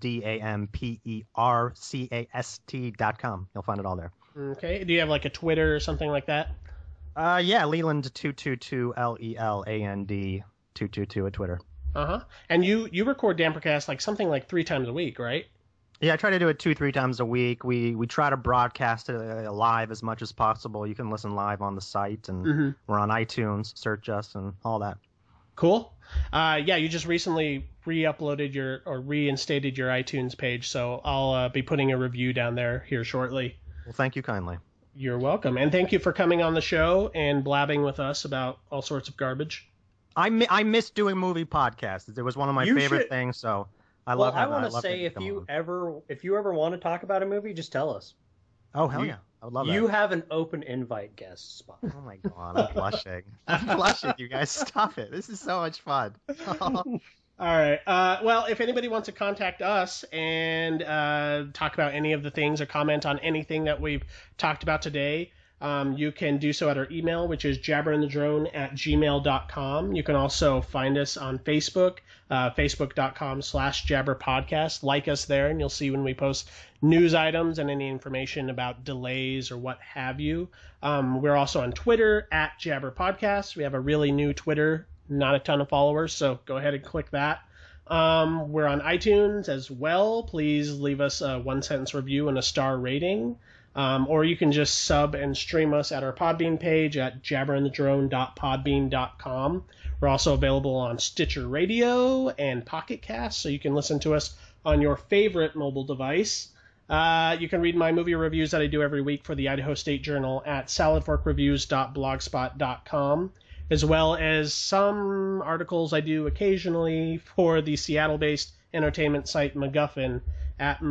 DAMPERCAST.com. You'll find it all there. Okay. Do you have like a Twitter or something like that? Yeah, Leland222, Leland 222 at Twitter. And you record Dampercast like something like 3 times a week, right? Yeah, I try to do it 2-3 times a week. We try to broadcast it live as much as possible. You can listen live on the site, and we're on iTunes. Search us and all that. Cool. Yeah, you just recently reinstated your iTunes page, so I'll be putting a review down there here shortly. Well, thank you kindly. You're welcome, and thank you for coming on the show and blabbing with us about all sorts of garbage. I miss doing movie podcasts. It was one of my favorite things, so I love it. Well, I want to say, if you ever want to talk about a movie, just tell us. Oh, hell yeah. I would love that. You have an open invite guest spot. Oh my god, I'm blushing. I'm blushing, you guys. Stop it. This is so much fun. All right. Well, if anybody wants to contact us and talk about any of the things or comment on anything that we've talked about today, you can do so at our email, which is jabberandthedrone@gmail.com. You can also find us on Facebook, facebook.com/jabberpodcast. Like us there, and you'll see when we post news items and any information about delays or what have you. We're also on Twitter @jabberpodcast. We have a really new Twitter, not a ton of followers, so go ahead and click that. We're on iTunes as well. Please leave us a 1-sentence review and a star rating. Or you can just sub and stream us at our Podbean page at jabberandthedrone.podbean.com. We're also available on Stitcher Radio and Pocket Cast, so you can listen to us on your favorite mobile device. You can read my movie reviews that I do every week for the Idaho State Journal at saladforkreviews.blogspot.com, as well as some articles I do occasionally for the Seattle-based entertainment site MacGuffin at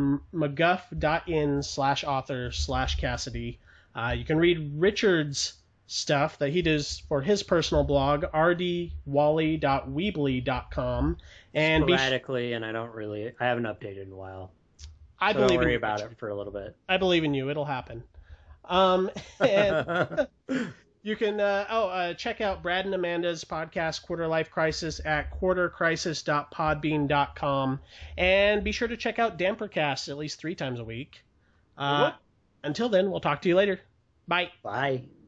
mcguff.in/author/Cassidy. You can read Richard's stuff that he does for his personal blog, rdwally.weebly.com. And sporadically, and I haven't updated in a while. I believe don't worry in you, about Richard. it for a little bit. I believe in you. It'll happen. And you can check out Brad and Amanda's podcast, Quarter Life Crisis, at quartercrisis.podbean.com. And be sure to check out Dampercast at least 3 times a week. Until then, we'll talk to you later. Bye. Bye.